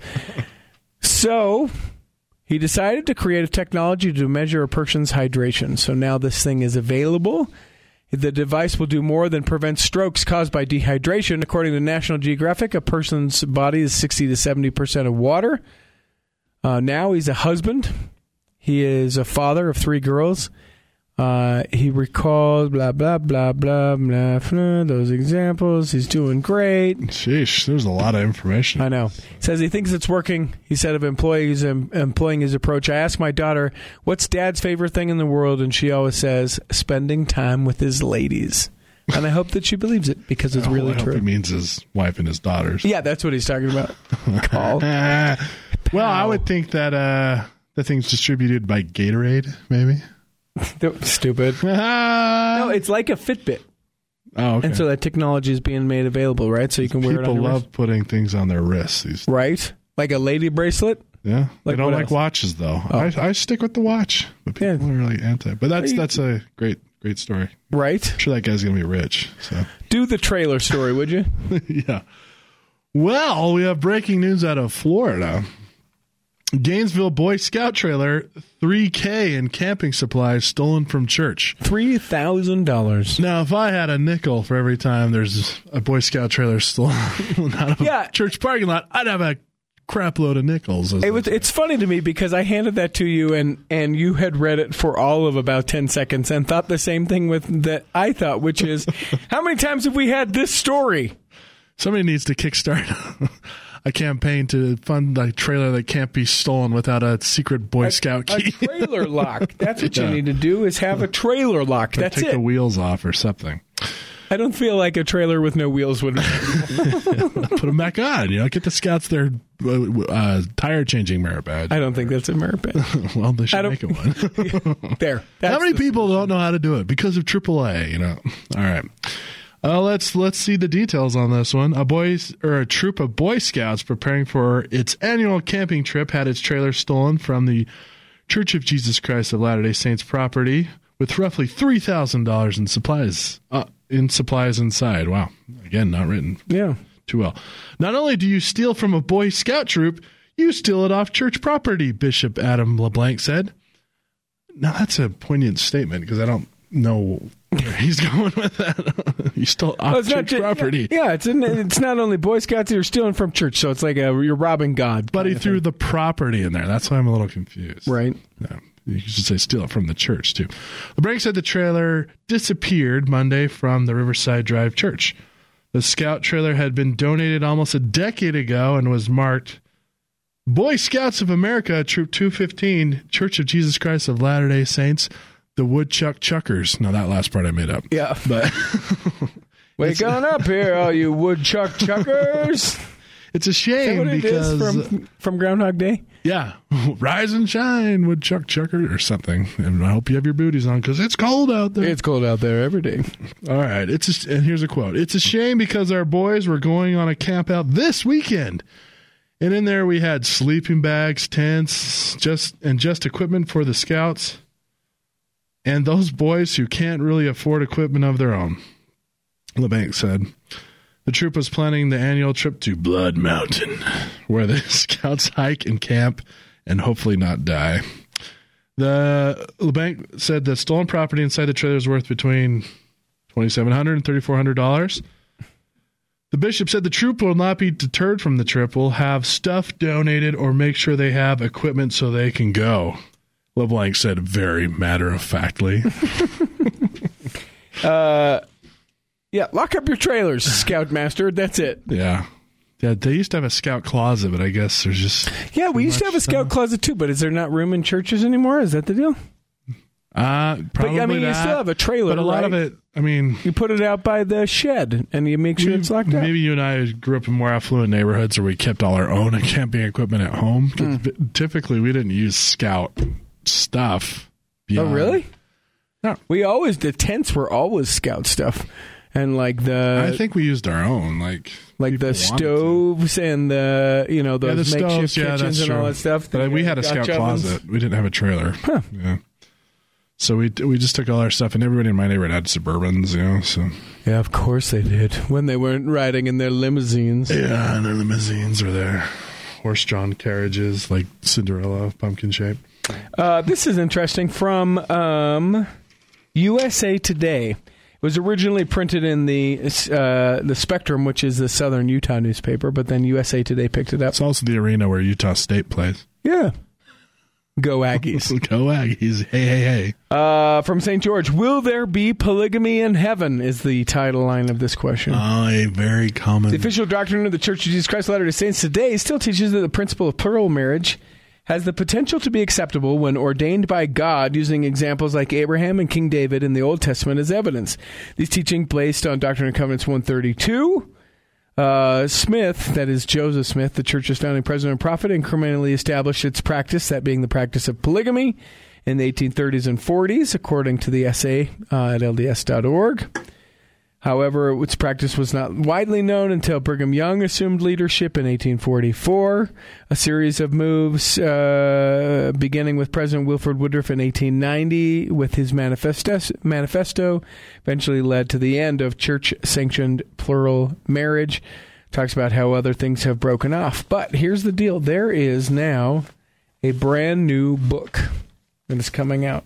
So he decided to create a technology to measure a person's hydration. So now this thing is available. The device will do more than prevent strokes caused by dehydration. According to National Geographic, a person's body is sixty to seventy percent of water. Uh, now he's a husband. He is a father of three girls. Uh, he recalls blah, blah, blah, blah, blah, blah, those examples. He's doing great. Sheesh, there's a lot of information. I know. Says he thinks it's working. He said of employees um, employing his approach. I asked my daughter, what's Dad's favorite thing in the world? And she always says, spending time with his ladies. And I hope that she believes it because it's oh, really I hope true. He means his wife and his daughters. Yeah, that's what he's talking about. Call. uh, well, I would think that uh, the thing's distributed by Gatorade, maybe. Stupid. No, it's like a Fitbit. Oh, okay. And so that technology is being made available, right? So you can wear People it on your love wrist. putting things on their wrists. These Right? Like a lady bracelet? Yeah. Like they don't what like else? watches, though. Oh. I, I stick with the watch. But people Yeah. are really anti. But that's You- that's a great great story. Right? I'm sure that guy's going to be rich. So Do the trailer story, would you? yeah. Well, we have breaking news out of Florida. Gainesville Boy Scout trailer, three K in camping supplies stolen from church. three thousand dollars. Now, if I had a nickel for every time there's a Boy Scout trailer stolen out of Yeah. a church parking lot, I'd have a crap load of nickels. It was, it's funny to me because I handed that to you and, and you had read it for all of about ten seconds and thought the same thing with that I thought, which is, how many times have we had this story? Somebody needs to kickstart a campaign to fund a trailer that can't be stolen without a secret Boy Scout A key. trailer lock. That's what Yeah. you need to do is have a trailer lock. Or That's take it. the wheels off or something. I don't feel like a trailer with no wheels would. Put them back on. You know, get the Scouts their uh, tire changing merit badge. I don't think that's a merit badge. Well, they should I make don't- it one. There. How many the- people don't know how to do it because of triple A? You know. All right. Uh, let's let's see the details on this one. A boys or a troop of Boy Scouts preparing for its annual camping trip had its trailer stolen from the Church of Jesus Christ of Latter-day Saints property with roughly three thousand dollars in supplies uh, in supplies inside. Wow. Again, not written Yeah. too well. Not only do you steal from a Boy Scout troop, you steal it off church property, Bishop Adam LeBlanc said. Now, that's a poignant statement because I don't know where he's going with that. You stole off Well, it's not church ju- property. Yeah, it's in, it's not only Boy Scouts you're stealing from church, so it's like a, you're robbing God. But he kind of threw thing. the property in there. That's why I'm a little confused. Right. No, you should say steal it from the church, too. LeBlanc said the trailer disappeared Monday from the Riverside Drive Church. The Scout trailer had been donated almost a decade ago and was marked Boy Scouts of America, Troop two fifteen, Church of Jesus Christ of Latter-day Saints, the Woodchuck Chuckers. Now, that last part I made up. Yeah. But Wake on up here, all you woodchuck chuckers. it's a Is that shame what it because... is from, from Groundhog Day? Yeah, rise and shine, Woodchuck Chucker or something. And I hope you have your booties on because it's cold out there. It's cold out there every day. All right, it's a, and here's a quote. It's a shame because our boys were going on a camp out this weekend, and in there we had sleeping bags, tents, just and just equipment for the Scouts, and those boys who can't really afford equipment of their own. LeBlanc said. The troop was planning the annual trip to Blood Mountain, where the Scouts hike and camp and hopefully not die. The LeBlanc said the stolen property inside the trailer is worth between twenty-seven hundred dollars and thirty-four hundred dollars. The bishop said the troop will not be deterred from the trip, will have stuff donated or make sure they have equipment so they can go. LeBlanc said very matter-of-factly. Uh, yeah, lock up your trailers, Scoutmaster. That's it. Yeah. Yeah, they used to have a Scout closet, but I guess there's just... Yeah, we too used to much have a Scout stuff. closet too, but is there not room in churches anymore? Is that the deal? Uh, probably But, I mean, you that, still have a trailer, but a lot right? of it, I mean... You put it out by the shed, and you make sure we- it's locked up. Maybe you and I grew up in more affluent neighborhoods where we kept all our own camping equipment at home. 'Cause Mm. Typically, we didn't use Scout stuff. Oh, beyond- really? No. We always, the tents were always Scout stuff. And like the... I think we used our own, like... like people the wanted to. stoves and the, you know, Yeah, the those makeshift stoves, yeah, kitchens that's and all true. that stuff. But The we had a Dutch Scout ovens. closet. We didn't have a trailer. Huh. Yeah. So we we just took all our stuff, and everybody in my neighborhood had Suburbans, you know, so... Yeah, of course they did. When they weren't riding in their limousines. Yeah, and their limousines or their horse-drawn carriages, like Cinderella, pumpkin shape. Uh, this is interesting from um, U S A Today. It was originally printed in the uh, the Spectrum, which is the Southern Utah newspaper, but then U S A Today picked it up. It's also the arena where Utah State plays. Yeah. Go Aggies. Go Aggies. Hey, hey, hey. Uh, from Saint George, will there be polygamy in heaven is the title line of this question. Oh, a very common... The official doctrine of the Church of Jesus Christ of Latter-day Saints today still teaches that the principle of plural marriage has the potential to be acceptable when ordained by God using examples like Abraham and King David in the Old Testament as evidence. These teachings based on Doctrine and Covenants one thirty-two. Uh, Smith, that is Joseph Smith, the church's founding president and prophet, incrementally established its practice, that being the practice of polygamy, in the eighteen thirties and forties, according to the essay uh, at L D S dot org. However, its practice was not widely known until Brigham Young assumed leadership in eighteen forty-four. A series of moves, uh, beginning with President Wilford Woodruff in eighteen ninety, with his manifesto, manifesto, eventually led to the end of church-sanctioned plural marriage. Talks about how other things have broken off. But here's the deal. There is now a brand new book that is coming out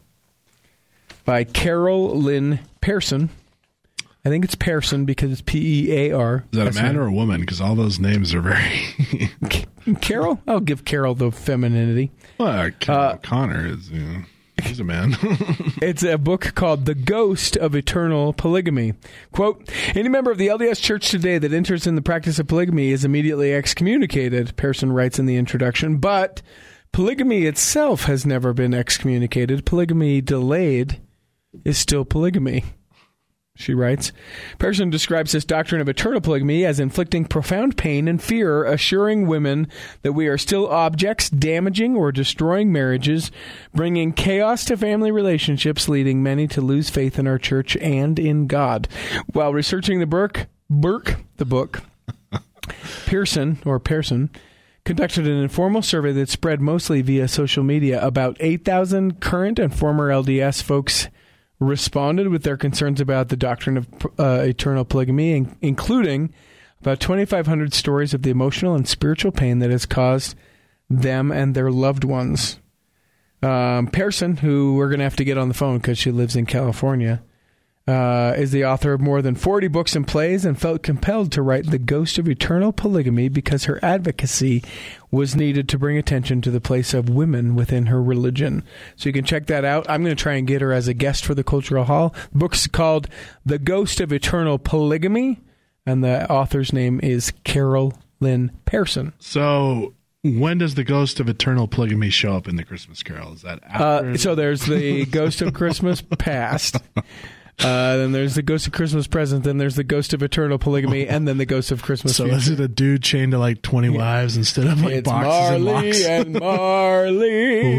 by Carol Lynn Pearson. I think it's Pearson because it's P E A R. Is that a man or a woman? Because all those names are very... Carol? I'll give Carol the femininity. well, Uh, Connor is, you know, he's a man. It's a book called The Ghost of Eternal Polygamy. Quote, any member of the L D S Church today that enters in the practice of polygamy is immediately excommunicated, Pearson writes in the introduction, but polygamy itself has never been excommunicated. Polygamy delayed is still polygamy. she writes. Pearson describes this doctrine of eternal polygamy as inflicting profound pain and fear, assuring women that we are still objects, damaging or destroying marriages, bringing chaos to family relationships, leading many to lose faith in our church and in God. While researching the Burke, Burke, the book, Pearson, or Pearson, conducted an informal survey that spread mostly via social media. About eight thousand current and former L D S folks responded with their concerns about the doctrine of uh, eternal polygamy, in- including about twenty-five hundred stories of the emotional and spiritual pain that has caused them and their loved ones. Um, Pearson, who we're going to have to get on the phone because she lives in California, uh, is the author of more than forty books and plays, and felt compelled to write The Ghost of Eternal Polygamy because her advocacy was needed to bring attention to the place of women within her religion. So you can check that out. I'm going to try and get her as a guest for the Cultural Hall. The book's called The Ghost of Eternal Polygamy, and the author's name is Carol Lynn Pearson. So when does the Ghost of Eternal Polygamy show up in the Christmas Carol? Is that after? Uh, so there's the Ghost of Christmas Past. Uh, then there's the Ghost of Christmas Present. Then there's the Ghost of Eternal Polygamy, and then the Ghost of Christmas So Future. is it a dude chained to like twenty wives instead of like It's boxes Marley and and Marley.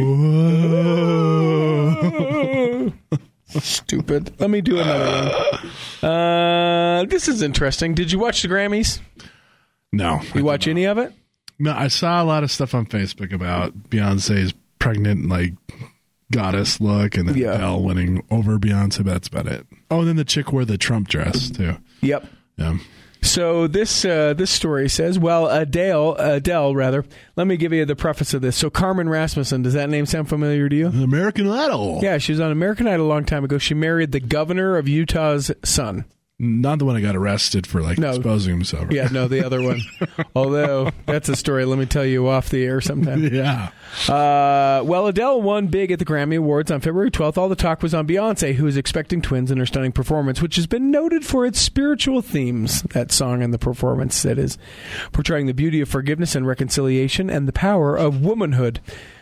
Whoa. Stupid. Let me do another one. Uh, this is interesting. Did you watch the Grammys? No. You watch any of it? No, I saw a lot of stuff on Facebook about Beyonce's pregnant, like, goddess look, and then Yeah. Adele winning over Beyonce, but that's about it. Oh, and then the chick wore the Trump dress, too. Yep. Yeah. So this uh, this story says, well, Adele, Adele, rather. Let me give you the preface of this. So Carmen Rasmussen, does that name sound familiar to you? American Idol. Yeah, she was on American Idol a long time ago. She married the governor of Utah's son. Not the one that got arrested for, like, No. exposing himself. Yeah, no, the other one. Although, that's a story, let me tell you off the air sometime. Yeah. Uh, well, Adele won big at the Grammy Awards on February twelfth. All the talk was on Beyonce, who is expecting twins in her stunning performance, which has been noted for its spiritual themes. That song and the performance, that is, portraying the beauty of forgiveness and reconciliation and the power of womanhood.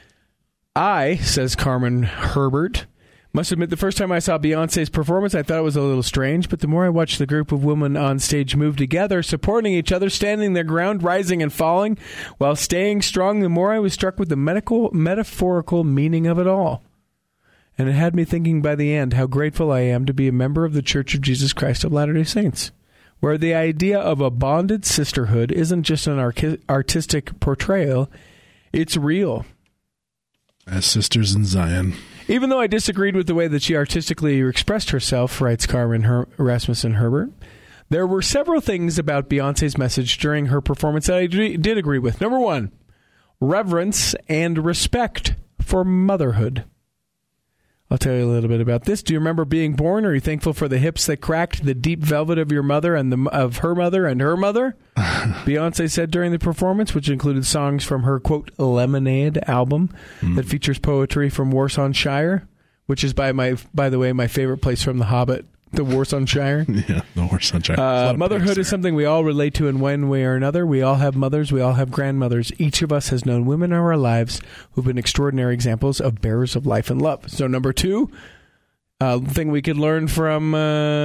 I, says Carmen Herbert, must admit, the first time I saw Beyonce's performance, I thought it was a little strange, but the more I watched the group of women on stage move together, supporting each other, standing their ground, rising and falling, while staying strong, the more I was struck with the medical, metaphorical meaning of it all. And it had me thinking by the end how grateful I am to be a member of the Church of Jesus Christ of Latter-day Saints, where the idea of a bonded sisterhood isn't just an archi- artistic portrayal, it's real. As sisters in Zion. Even though I disagreed with the way that she artistically expressed herself, writes Carmen Her- Rasmussen Herbert, there were several things about Beyonce's message during her performance that I d- did agree with. Number one, reverence and respect for motherhood. I'll tell you a little bit about this. Do you remember being born? Are you thankful for the hips that cracked, the deep velvet of your mother and the of her mother and her mother? Beyonce said during the performance, which included songs from her, quote, Lemonade album mm. that features poetry from Warsaw-shire, which is, by my by the way, my favorite place from The Hobbit, the Warsaw-shire. Yeah, the Warsaw-shire. Uh, motherhood is something we all relate to in one way or another. We all have mothers. We all have grandmothers. Each of us has known women in our lives who've been extraordinary examples of bearers of life and love. So number two, uh, thing we could learn from uh,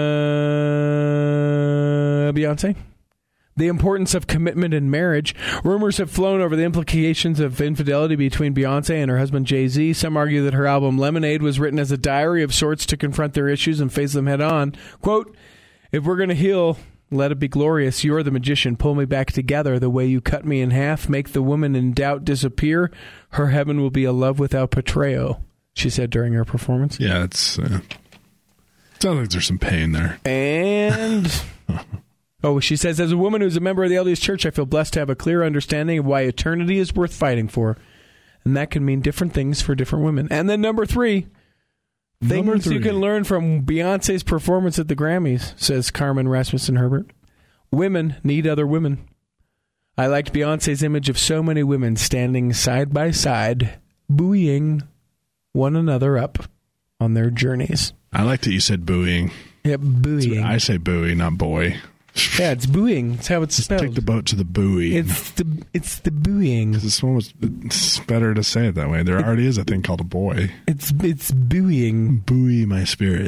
Beyonce, the importance of commitment in marriage. Rumors have flown over the implications of infidelity between Beyonce and her husband Jay-Z. Some argue that her album Lemonade was written as a diary of sorts to confront their issues and face them head on. Quote, if we're going to heal, let it be glorious. You're the magician. Pull me back together the way you cut me in half. Make the woman in doubt disappear. Her heaven will be a love without betrayal, she said during her performance. Yeah, it's uh, sounds like there's some pain there. And... Oh, she says, as a woman who's a member of the L D S Church, I feel blessed to have a clear understanding of why eternity is worth fighting for. And that can mean different things for different women. And then number three, number things three. you can learn from Beyonce's performance at the Grammys, says Carmen Rasmussen Herbert. Women need other women. I liked Beyonce's image of so many women standing side by side, buoying one another up on their journeys. I liked that you said buoying. Yeah, buoying. I say buoy, not boy. Yeah, it's buoying. It's how it's Just spelled. take the boat to the buoy. It's the it's the buoying. This one was it's better to say it that way. There already is a thing called a boy. It's it's buoying. Buoy my spirits.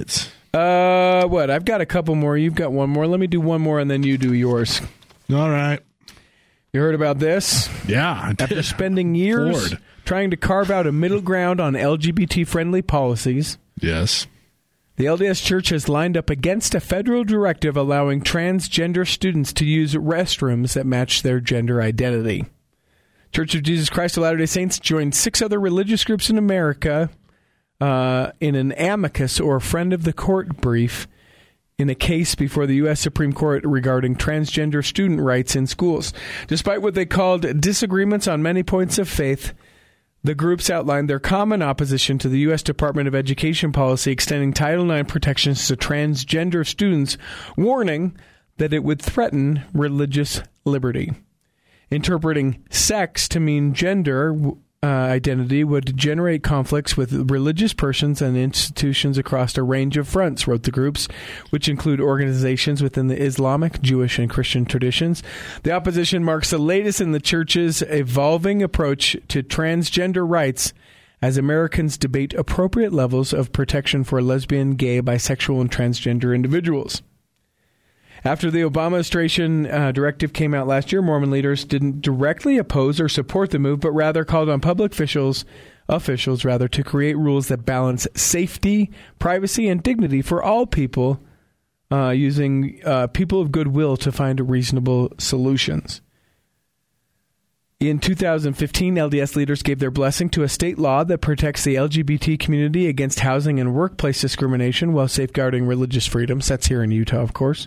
Uh, what? I've got a couple more. You've got one more. Let me do one more, and then you do yours. All right. You heard about this? Yeah. I did. After spending years Ford. trying to carve out a middle ground on L G B T-friendly policies, Yes. the L D S Church has lined up against a federal directive allowing transgender students to use restrooms that match their gender identity. Church of Jesus Christ of Latter-day Saints joined six other religious groups in America uh, in an amicus or friend of the court brief in a case before the U S Supreme Court regarding transgender student rights in schools. Despite what they called disagreements on many points of faith, the groups outlined their common opposition to the U S Department of Education policy extending Title nine protections to transgender students, warning that it would threaten religious liberty. Interpreting sex to mean gender uh, identity would generate conflicts with religious persons and institutions across a range of fronts, wrote the groups, which include organizations within the Islamic, Jewish, and Christian traditions. The opposition marks the latest in the church's evolving approach to transgender rights as Americans debate appropriate levels of protection for lesbian, gay, bisexual, and transgender individuals. After the Obama administration uh, directive came out last year, Mormon leaders didn't directly oppose or support the move, but rather called on public officials, officials rather, to create rules that balance safety, privacy, and dignity for all people, uh, using uh, people of goodwill to find reasonable solutions. In two thousand fifteen, L D S leaders gave their blessing to a state law that protects the L G B T community against housing and workplace discrimination while safeguarding religious freedoms. That's here in Utah, of course.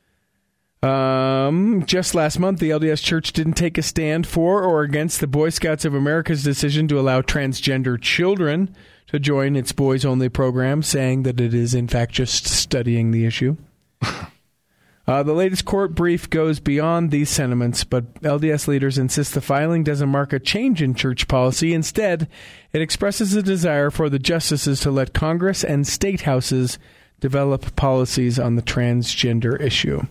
Um, just last month, the L D S Church didn't take a stand for or against the Boy Scouts of America's decision to allow transgender children to join its boys-only program, saying that it is, in fact, just studying the issue. uh, the latest court brief goes beyond these sentiments, but L D S leaders insist the filing doesn't mark a change in church policy. Instead, it expresses a desire for the justices to let Congress and state houses develop policies on the transgender issue.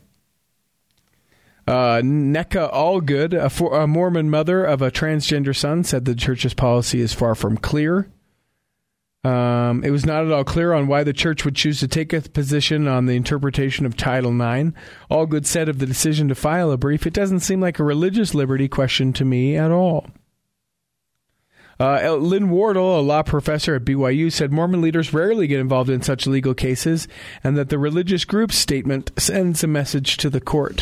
Uh, Neka Allgood, a, for, a Mormon mother of a transgender son, said the church's policy is far from clear. Um, it was not at all clear on why the church would choose to take a position on the interpretation of Title nine. Allgood said of the decision to file a brief, "It doesn't seem like a religious liberty question to me at all." Uh, Lynn Wardle, a law professor at B Y U, said Mormon leaders rarely get involved in such legal cases and that the religious group's statement sends a message to the court.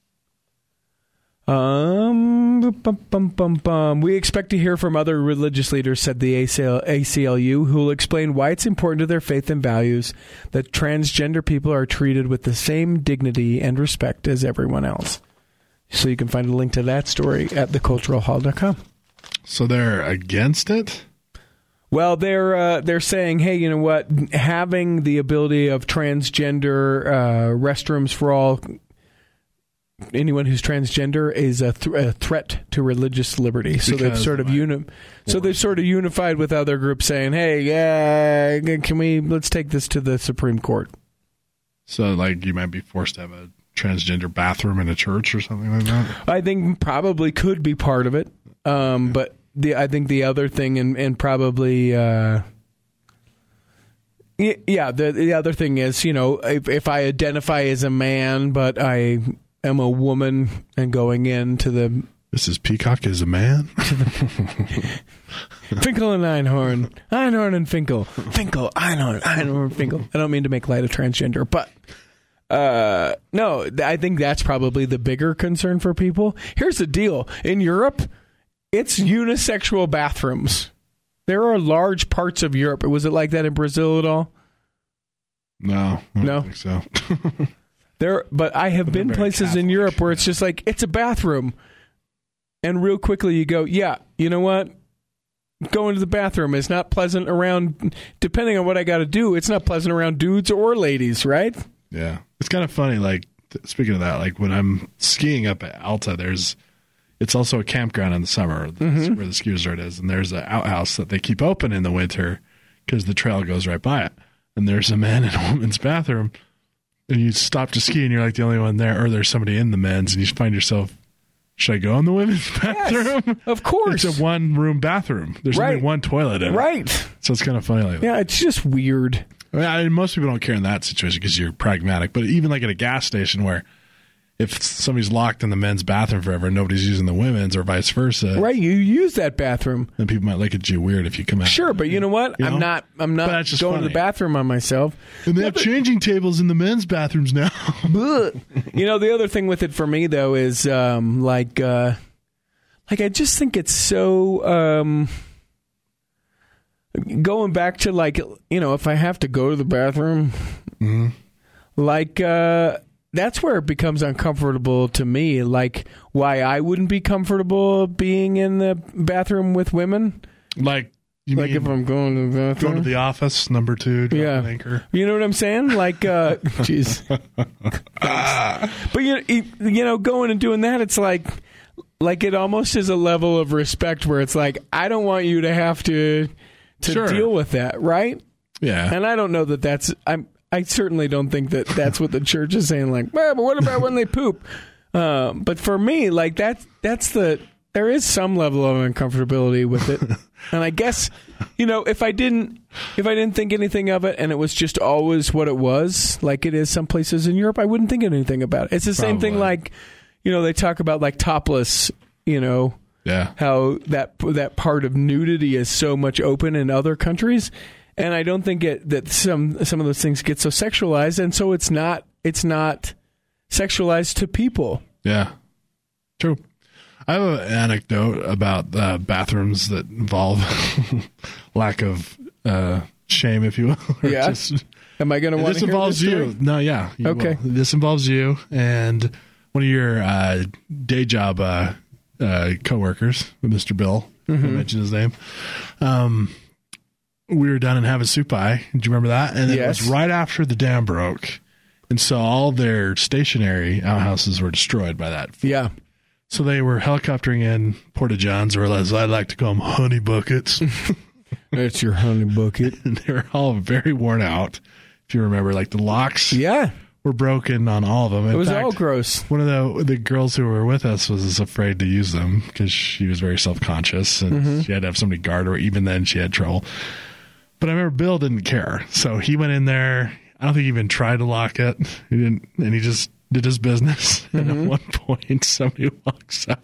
Um, bum, bum, bum, bum. We expect to hear from other religious leaders, said the A C L U, who will explain why it's important to their faith and values that transgender people are treated with the same dignity and respect as everyone else. So you can find a link to that story at the cultural hall dot com. So they're against it? Well, they're uh, they're saying, hey, you know what? Having the ability of transgender uh, restrooms for all anyone who's transgender is a, th- a threat to religious liberty. So Because they've sort of of uni- so they've sort of unified with other groups, saying, "Hey, yeah, can we let's take this to the Supreme Court." So, like, you might be forced to have a transgender bathroom in a church or something like that? I think probably could be part of it, um, yeah. but the I think the other thing and and probably. Uh, yeah, the the other thing is, you know, if, if I identify as a man, but I am a woman and going into the... Missus Peacock is a man? Finkel and Einhorn. Einhorn and Finkel. Finkel, Einhorn, Einhorn, Finkel. I don't mean to make light of transgender, but... Uh, no, I think that's probably the bigger concern for people. Here's the deal. In Europe, it's unisexual bathrooms. There are large parts of Europe. Was it like that in Brazil at all? No. I don't no? think so. There, but I have but been places Catholic, in Europe where yeah. it's just like, it's a bathroom. And real quickly you go, yeah, you know what? Going to the bathroom is not pleasant around, depending on what I got to do, it's not pleasant around dudes or ladies, right? Yeah. It's kind of funny, like, th- speaking of that, like when I'm skiing up at Alta, there's, it's also a campground in the summer mm-hmm. where the ski resort is, and there's an outhouse that they keep open in the winter because the trail goes right by it. And there's a man and a woman's bathroom. And you stop to ski and you're like the only one there, or there's somebody in the men's, and you find yourself, should I go in the women's bathroom? Yes, of course. It's a one room bathroom. There's right. only one toilet in it. Right. So it's kind of funny like that. Yeah, it's just weird. I mean, I, most people don't care in that situation because you're pragmatic. But even like at a gas station where if somebody's locked in the men's bathroom forever and nobody's using the women's or vice versa. Right, you use that bathroom. Then people might look at you weird if you come out. Sure, but you know what? You I'm know? not I'm not But that's just going funny. to the bathroom on myself. And they have changing tables in the men's bathrooms now. You know, the other thing with it for me though is um, like uh, like I just think it's so um, going back to like, you know, if I have to go to the bathroom, Mm-hmm. like uh, that's where it becomes uncomfortable to me. Like why I wouldn't be comfortable being in the bathroom with women. Like, you Like mean if I'm going to the bathroom. going to the office, number two, drop Yeah. an anchor. You know what I'm saying? Like, uh, jeez. But you, you know, going and doing that, it's like, like it almost is a level of respect where it's like, I don't want you to have to to Sure. deal with that, right? Yeah. And I don't know that that's. I'm. I certainly don't think that that's what the church is saying. Like, well, but what about when they poop? Um, but for me, like that, that's the. There is some level of uncomfortability with it, and I guess, you know, if I didn't, if I didn't think anything of it, and it was just always what it was, like it is some places in Europe, I wouldn't think anything about it. It's the same thing, Probably. like, you know, they talk about like topless, you know, Yeah. how that that part of nudity is so much open in other countries, and I don't think it that some some of those things get so sexualized, and so it's not it's not sexualized to people. Yeah. True. I have an anecdote about uh, bathrooms that involve lack of uh, shame, if you will. Or Yeah. just- Am I going to want this to hear involves this you. story? No, yeah. you Okay. will. This involves you and one of your uh, day job uh, uh, coworkers, Mister Bill. Mm-hmm. I mentioned his name. Um, we were down in Havasupai. Do you remember that? And Yes. it was right after the dam broke. And so all their stationary outhouses were destroyed by that. Yeah. So they were helicoptering in Porta Johns, or as I like to call them, honey buckets. That's your honey bucket. And they were all very worn out. If you remember, like the locks Yeah. were broken on all of them. In It was fact, all gross. one of the the girls who were with us was afraid to use them because she was very self conscious and Mm-hmm. she had to have somebody guard her. Even then, she had trouble. But I remember Bill didn't care, so he went in there. I don't think he even tried to lock it. He didn't, and he just did his business. Mm-hmm. And at one point, somebody walks up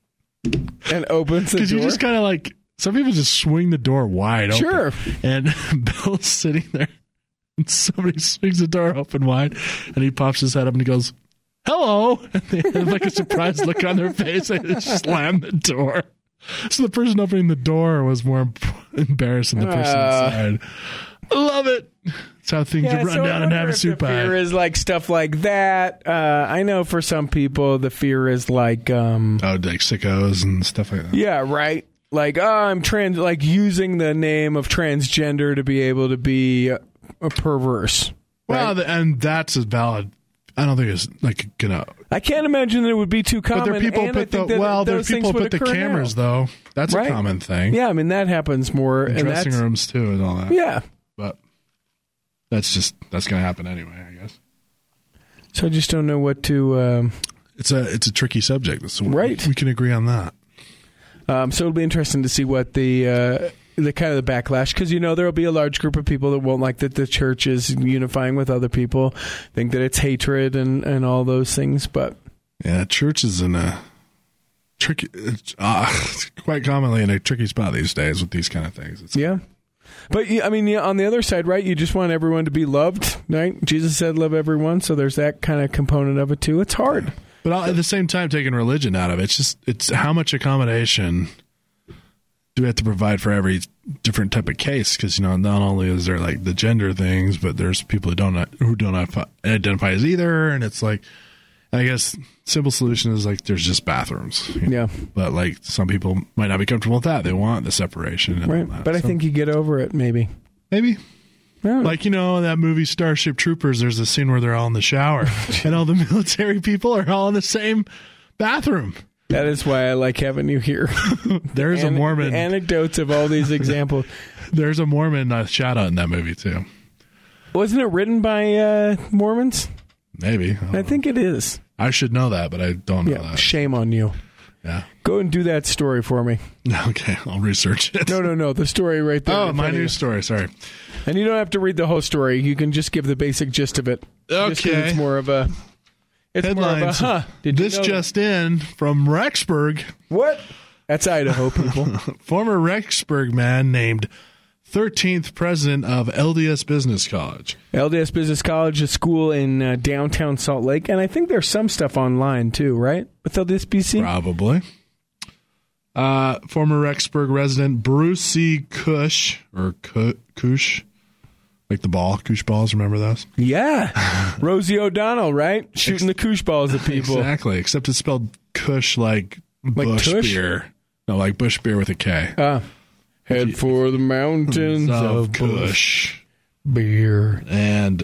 And opens the because door. you just kind of like some people just swing the door wide open. Sure. And Bill's sitting there. And somebody swings the door open wide, and he pops his head up and he goes, "Hello!" And they have like a surprised look on their face, and they slam the door. So the person opening the door was more embarrassed than the person Uh. inside. I love it. That's how things Yeah, are run so I down and wonder have a if soup the fear pie. is like stuff like that. Uh, I know for some people the fear is like, um, Oh, like sickos and stuff like that. yeah, right. Like, oh, I'm trans, like using the name of transgender to be able to be a, a perverse. Well, right? the, and that's a valid. I don't think it's like gonna. I can't imagine that it would be too But common. there are people and I put the think that well. There are those things people would put the occur cameras now. though. That's Right. a common thing. Yeah, I mean that happens more In and dressing that's, rooms too, and all that. Yeah. But that's just that's going to happen anyway, I guess. So I just don't know what to. Um, It's a it's a tricky subject. So Right. We can agree on that. um, so it'll be interesting to see what the. Uh, the kind of the backlash, because you know there will be a large group of people that won't like that the church is unifying with other people, think that it's hatred and, and all those things. But Yeah, church is in a tricky, it's, uh, it's quite commonly in a tricky spot these days with these kind of things. It's, yeah, but yeah, I mean, yeah, on the other side, right? You just want everyone to be loved, right? Jesus said, "Love everyone," so there's that kind of component of it too. It's hard. But at the same time, taking religion out of it, it's just it's how much accommodation do we have to provide for every different type of case? Because you know, not only is there like the gender things, but there's people who don't who don't identify as either, and it's like, I guess simple solution is like there's just bathrooms. you know? Yeah, But like some people might not be comfortable with that; they want the separation. And right. all that. But I So think you get over it, maybe. maybe. Yeah. Like, you know, in that movie Starship Troopers, there's a scene where they're all in the shower and all the military people are all in the same bathroom. That is why I like having you here. There's a An- Mormon. anecdotes of all these examples. There's a Mormon uh, shout out in that movie too. Wasn't it written by uh, Mormons? Maybe. I, don't I know. think it is. I should know that, but I don't know Yeah, that. shame on you. Yeah. Go and do that story for me. Okay, I'll research it. No, no, no. The story right there. Oh, in my front of you. news story. Sorry. And you don't have to read the whole story. You can just give the basic gist of it. Just 'cause Okay. it's more of a. It's Headlines. more of a. Huh? Did you this know just in from Rexburg. what? That's Idaho, people. Former Rexburg man named thirteenth president of L D S Business College. L D S Business College, a school in uh, downtown Salt Lake, and I think there's some stuff online too, right? With L D S B C. Probably. Uh, former Rexburg resident Bruce C. Cush, or Cu- Cush, like the ball, Cush balls, remember those? Yeah, Rosie O'Donnell, right? Shooting the koosh balls at people. Exactly, except it's spelled Cush like, Like Bush tush? beer. No, like Bush beer with a K. Uh, head for the mountains of of Bush Cush. beer. And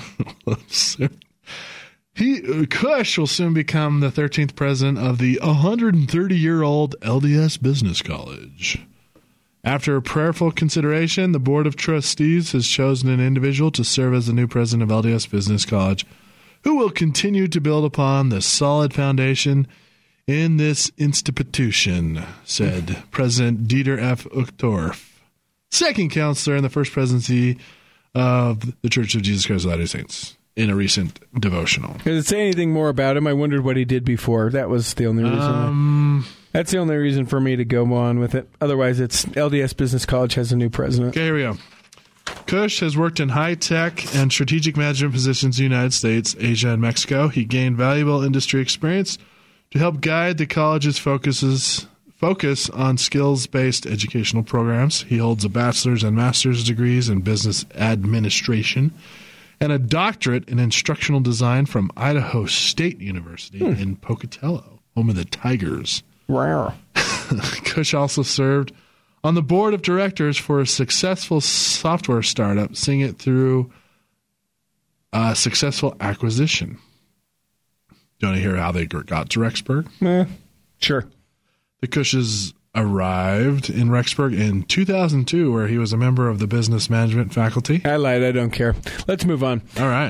he Cush will soon become the thirteenth president of the one hundred thirty-year-old L D S Business College. After prayerful consideration, the Board of Trustees has chosen an individual to serve as the new president of L D S Business College, who will continue to build upon the solid foundation in this institution, said President Dieter F. Uchtdorf, second counselor in the first presidency of the Church of Jesus Christ of Latter-day Saints, in a recent devotional. Does it say anything more about him? I wondered what he did before. That was the only reason. Um, That's the only reason for me to go on with it. Otherwise, it's L D S Business College has a new president. okay, here we go. Cush has worked in high-tech and strategic management positions in the United States, Asia, and Mexico. He gained valuable industry experience to help guide the college's focuses focus on skills-based educational programs. He holds a bachelor's and master's degrees in business administration and a doctorate in instructional design from Idaho State University Hmm. in Pocatello, home of the Tigers. Wow. Cush also served on the board of directors for a successful software startup, seeing it through a successful acquisition. Do you want to hear how they got to Rexburg? Eh, sure. The Cushes arrived in Rexburg in two thousand two, where he was a member of the business management faculty. I lied. I don't care. Let's move on. All right.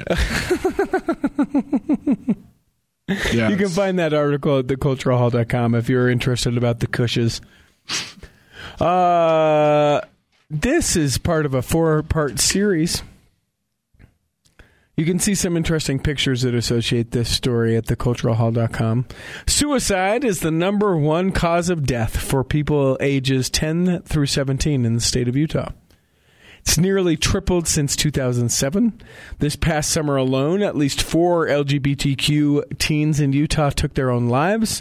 Yeah, You can find that article at the cultural hall dot com if you're interested about the Cushes. Uh, this is part of a four-part series. You can see some interesting pictures that associate this story at the cultural hall dot com. Suicide is the number one cause of death for people ages ten through seventeen in the state of Utah. It's nearly tripled since two thousand seven. This past summer alone, at least four L G B T Q teens in Utah took their own lives.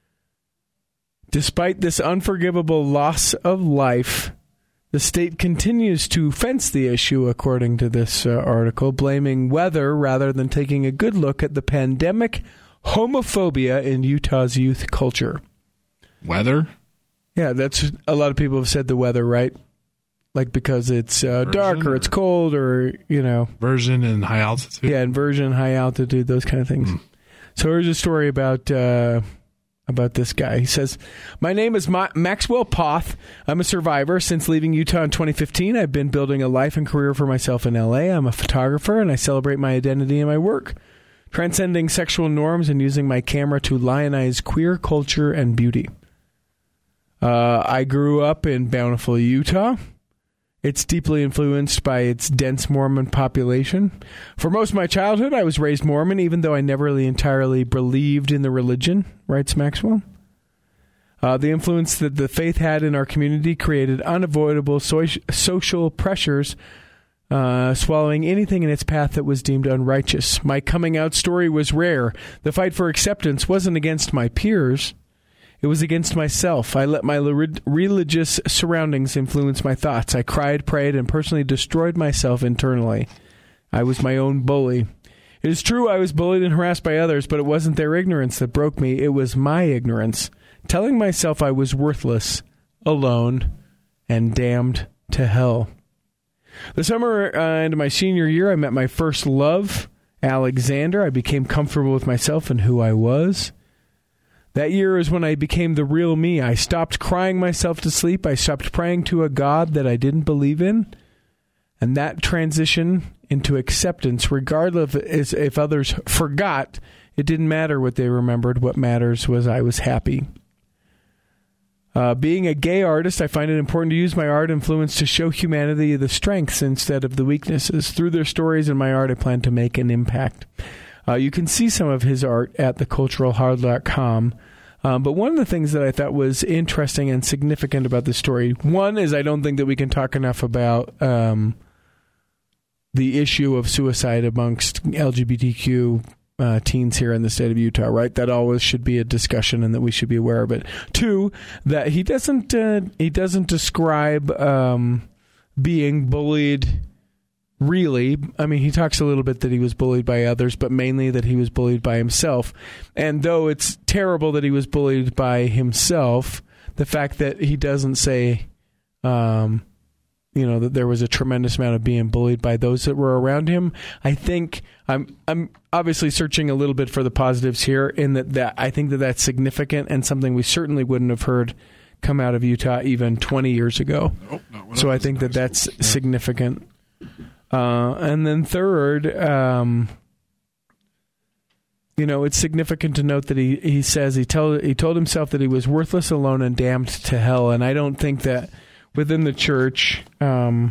Despite this unforgivable loss of life, the state continues to fence the issue, according to this uh, article, blaming weather rather than taking a good look at the pandemic homophobia in Utah's youth culture. Weather? Yeah, that's a lot of people have said the weather, right? Like because it's uh, dark or or- it's cold or, you know, Version and high altitude? yeah, inversion, high altitude, those kind of things. Mm. So here's a story about uh, about this guy. He says, "My name is Ma- Maxwell Poth. I'm a survivor. Since leaving Utah in twenty fifteen, I've been building a life and career for myself in L A. I'm a photographer, and I celebrate my identity in my work, transcending sexual norms and using my camera to lionize queer culture and beauty. Uh, I grew up in Bountiful, Utah. It's deeply influenced by its dense Mormon population. For most of my childhood, I was raised Mormon, even though I never really entirely believed in the religion," writes Maxwell. Uh, the influence that the faith had in our community created unavoidable so- social pressures, uh, swallowing anything in its path that was deemed unrighteous. My coming out story was rare. The fight for acceptance wasn't against my peers. It was against myself. I let my lir- religious surroundings influence my thoughts. I cried, prayed, and personally destroyed myself internally. I was my own bully. It is true I was bullied and harassed by others, but it wasn't their ignorance that broke me. It was my ignorance. Telling myself I was worthless, alone, and damned to hell. The summer uh, into my senior year, I met my first love, Alexander. I became comfortable with myself and who I was. That year is when I became the real me. I stopped crying myself to sleep. I stopped praying to a God that I didn't believe in. And that transition into acceptance, regardless if, if others forgot, it didn't matter what they remembered. What matters was I was happy. Uh, being a gay artist, I find it important to use my art influence to show humanity the strengths instead of the weaknesses. Through their stories and my art, I plan to make an impact. Uh, you can see some of his art at the cultural hard dot com. Um, but one of the things that I thought was interesting and significant about this story, one is I don't think that we can talk enough about um, the issue of suicide amongst L G B T Q Uh, teens here in the state of Utah, right? That always should be a discussion, and that we should be aware of it. Two, that he doesn't uh, he doesn't describe um, being bullied. Really, I mean, he talks a little bit that he was bullied by others, but mainly that he was bullied by himself. And though it's terrible that he was bullied by himself, the fact that he doesn't say, um, you know, that there was a tremendous amount of being bullied by those that were around him. I think I'm I'm obviously searching a little bit for the positives here, in that, that I think that that's significant and something we certainly wouldn't have heard come out of Utah even twenty years ago. Nope, so I think that that's yeah. significant. Uh, and then third, um, you know, it's significant to note that he, he says he told he told himself that he was worthless, alone, and damned to hell. And I don't think that within the church, um,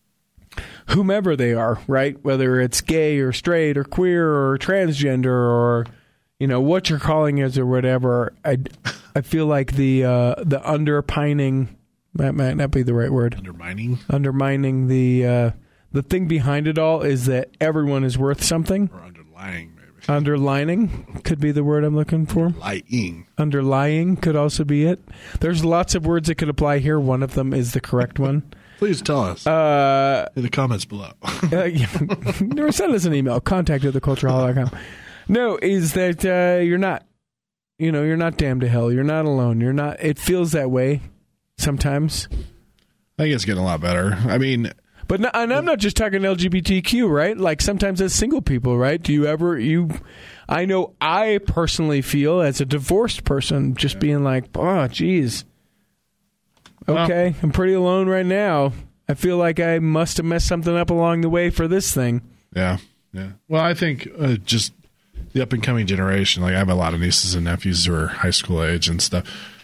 whomever they are, right? Whether it's gay or straight or queer or transgender or, you know, what your calling is or whatever, I, I feel like the uh, the underpining, that might not be the right word. Undermining? Undermining the, uh, the thing behind it all is that everyone is worth something. Or underlying, maybe. Underlining could be the word I'm looking for. Underlying. Underlying could also be it. There's lots of words that could apply here. One of them is the correct one. Please tell us uh, in the comments below. uh, or send us an email. Contact at the culture hall dot com. No, is that uh, you're not, you know, you're not damned to hell. You're not alone. You're not. It feels that way sometimes. I think it's getting a lot better. I mean... But no, and I'm not just talking L G B T Q, right? Like sometimes as single people, right? Do you ever, you, I know I personally feel as a divorced person just yeah. being like, oh, geez. Okay, well, I'm pretty alone right now. I feel like I must have messed something up along the way for this thing. Yeah, yeah. Well, I think uh, just the up-and-coming generation, like I have a lot of nieces and nephews who are high school age and stuff.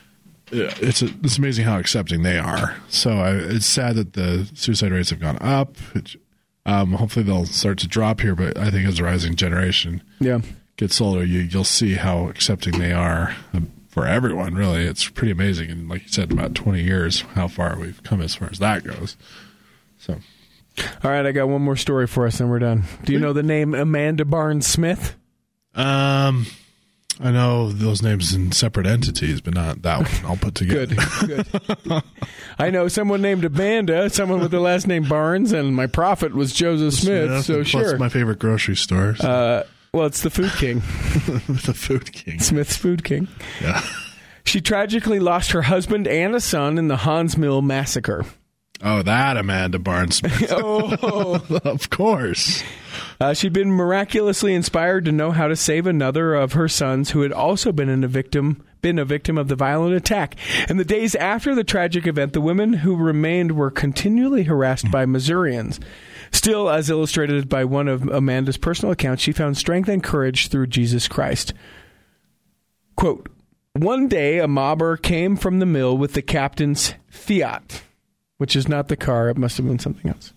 It's a, it's amazing how accepting they are. So I, it's sad that the suicide rates have gone up. It, um, hopefully they'll start to drop here, but I think as a rising generation yeah. gets older, you, you'll see how accepting they are for everyone, really. It's pretty amazing. And like you said, about twenty years, how far we've come as far as that goes. So, all right, I got one more story for us and we're done. Do you know the name Amanda Barnes Smith? Um... I know those names in separate entities, but not that one. I'll put together. Good, good. I know someone named Amanda, someone with the last name Barnes, and my prophet was Joseph Smith, Smith so sure. That's my favorite grocery store. So. Uh, well, it's the Food King. The Food King. Smith's Food King. Yeah. She tragically lost her husband and a son in the Hans Mill massacre. Oh, that Amanda Barnes Smith. Oh, of course. Uh, she'd been miraculously inspired to know how to save another of her sons who had also been in a victim been a victim of the violent attack. In the days after the tragic event, the women who remained were continually harassed by Missourians. Still, as illustrated by one of Amanda's personal accounts, she found strength and courage through Jesus Christ. Quote, one day a mobber came from the mill with the captain's Fiat, which is not the car. It must have been something else.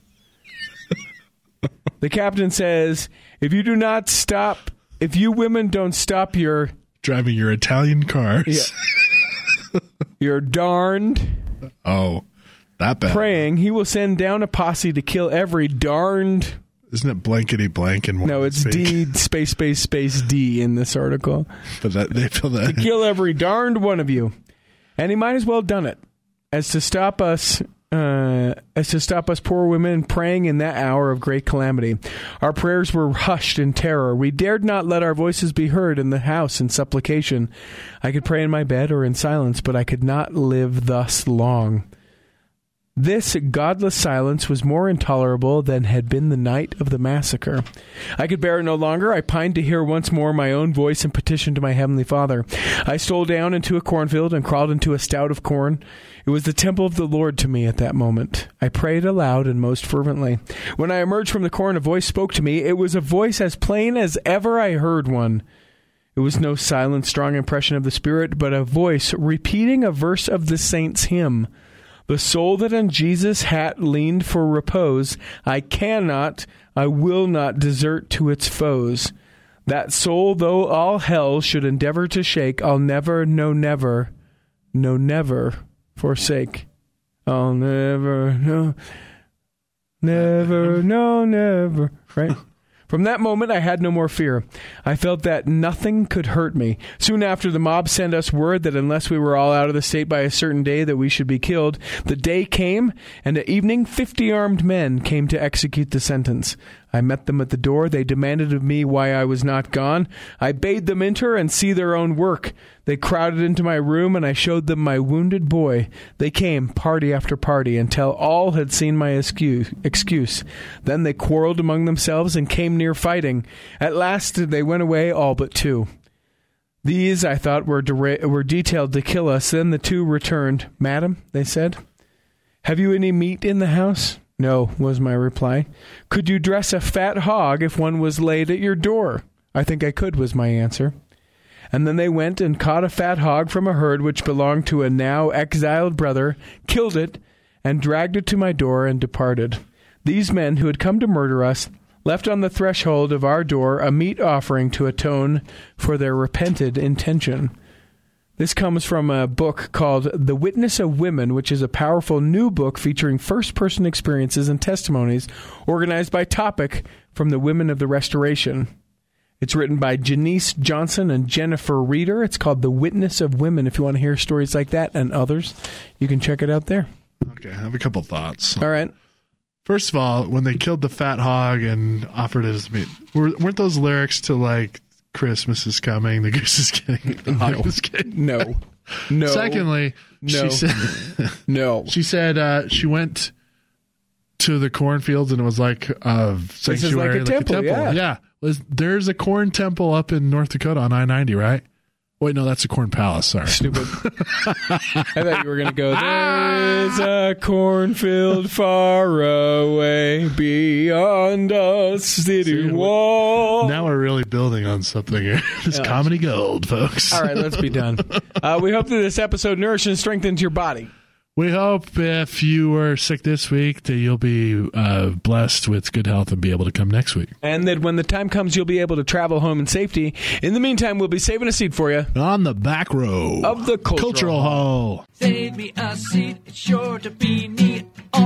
The captain says, if you do not stop, if you women don't stop your... Driving your Italian cars. Yeah, you're darned. Oh, that bad. Praying, he will send down a posse to kill every darned... Isn't it blankety blank? And no, it's D, space, space, space, D in this article. But that, they feel that... To kill every darned one of you. And he might as well done it. As to stop us... Uh, as to stop us poor women praying in that hour of great calamity. Our prayers were hushed in terror. We dared not let our voices be heard in the house in supplication. I could pray in my bed or in silence, but I could not live thus long. This godless silence was more intolerable than had been the night of the massacre. I could bear it no longer. I pined to hear once more my own voice and petition to my heavenly Father. I stole down into a cornfield and crawled into a stout of corn. It was the temple of the Lord to me at that moment. I prayed aloud and most fervently. When I emerged from the corn, a voice spoke to me. It was a voice as plain as ever I heard one. It It was no silent, strong impression of the Spirit, but a voice repeating a verse of the saints' hymn. The soul that on Jesus' hat leaned for repose, I cannot, I will not desert to its foes. That soul, though all hell should endeavor to shake, I'll never, no never, no never forsake. I'll never, no, never, no, never, right? From that moment, I had no more fear. I felt that nothing could hurt me. Soon after, the mob sent us word that unless we were all out of the state by a certain day, that we should be killed. The day came, and at evening, fifty armed men came to execute the sentence. I met them at the door. They demanded of me why I was not gone. I bade them enter and see their own work. They crowded into my room, and I showed them my wounded boy. They came, party after party, until all had seen my excuse. Then they quarreled among themselves and came near fighting. At last they went away, all but two. These, I thought, were, de- were detailed to kill us. Then the two returned. Madam, they said, have you any meat in the house? No, was my reply. Could you dress a fat hog if one was laid at your door? I think I could, was my answer. And then they went and caught a fat hog from a herd which belonged to a now exiled brother, killed it, and dragged it to my door and departed. These men who had come to murder us left on the threshold of our door a meat offering to atone for their repented intention. This comes from a book called The Witness of Women, which is a powerful new book featuring first-person experiences and testimonies organized by topic from the women of the Restoration. It's written by Janice Johnson and Jennifer Reeder. It's called The Witness of Women. If you want to hear stories like that and others, you can check it out there. Okay, I have a couple thoughts. All right. First of all, when they killed the fat hog and offered it as meat, were, weren't those lyrics to, like, Christmas is coming, the goose is getting, the hog no. is getting. No. No. Secondly, no. she said, no. She said uh, she went to the cornfields and it was like a sanctuary. This is like a like temple, a temple. yeah. yeah. Was, there's a corn temple up in North Dakota on I ninety, right? Wait, no, that's a corn palace. Sorry. Stupid. I thought you were going to go, there's a cornfield far away beyond a city See, wall. Now we're really building on something here. It's Yeah. comedy gold, folks. All right, let's be done. Uh, we hope that this episode nourishes and strengthens your body. We hope if you were sick this week that you'll be uh, blessed with good health and be able to come next week. And that when the time comes, you'll be able to travel home in safety. In the meantime, we'll be saving a seat for you On the back row of the Cultural, Cultural Hall. Save me a seat, it's sure to be neat.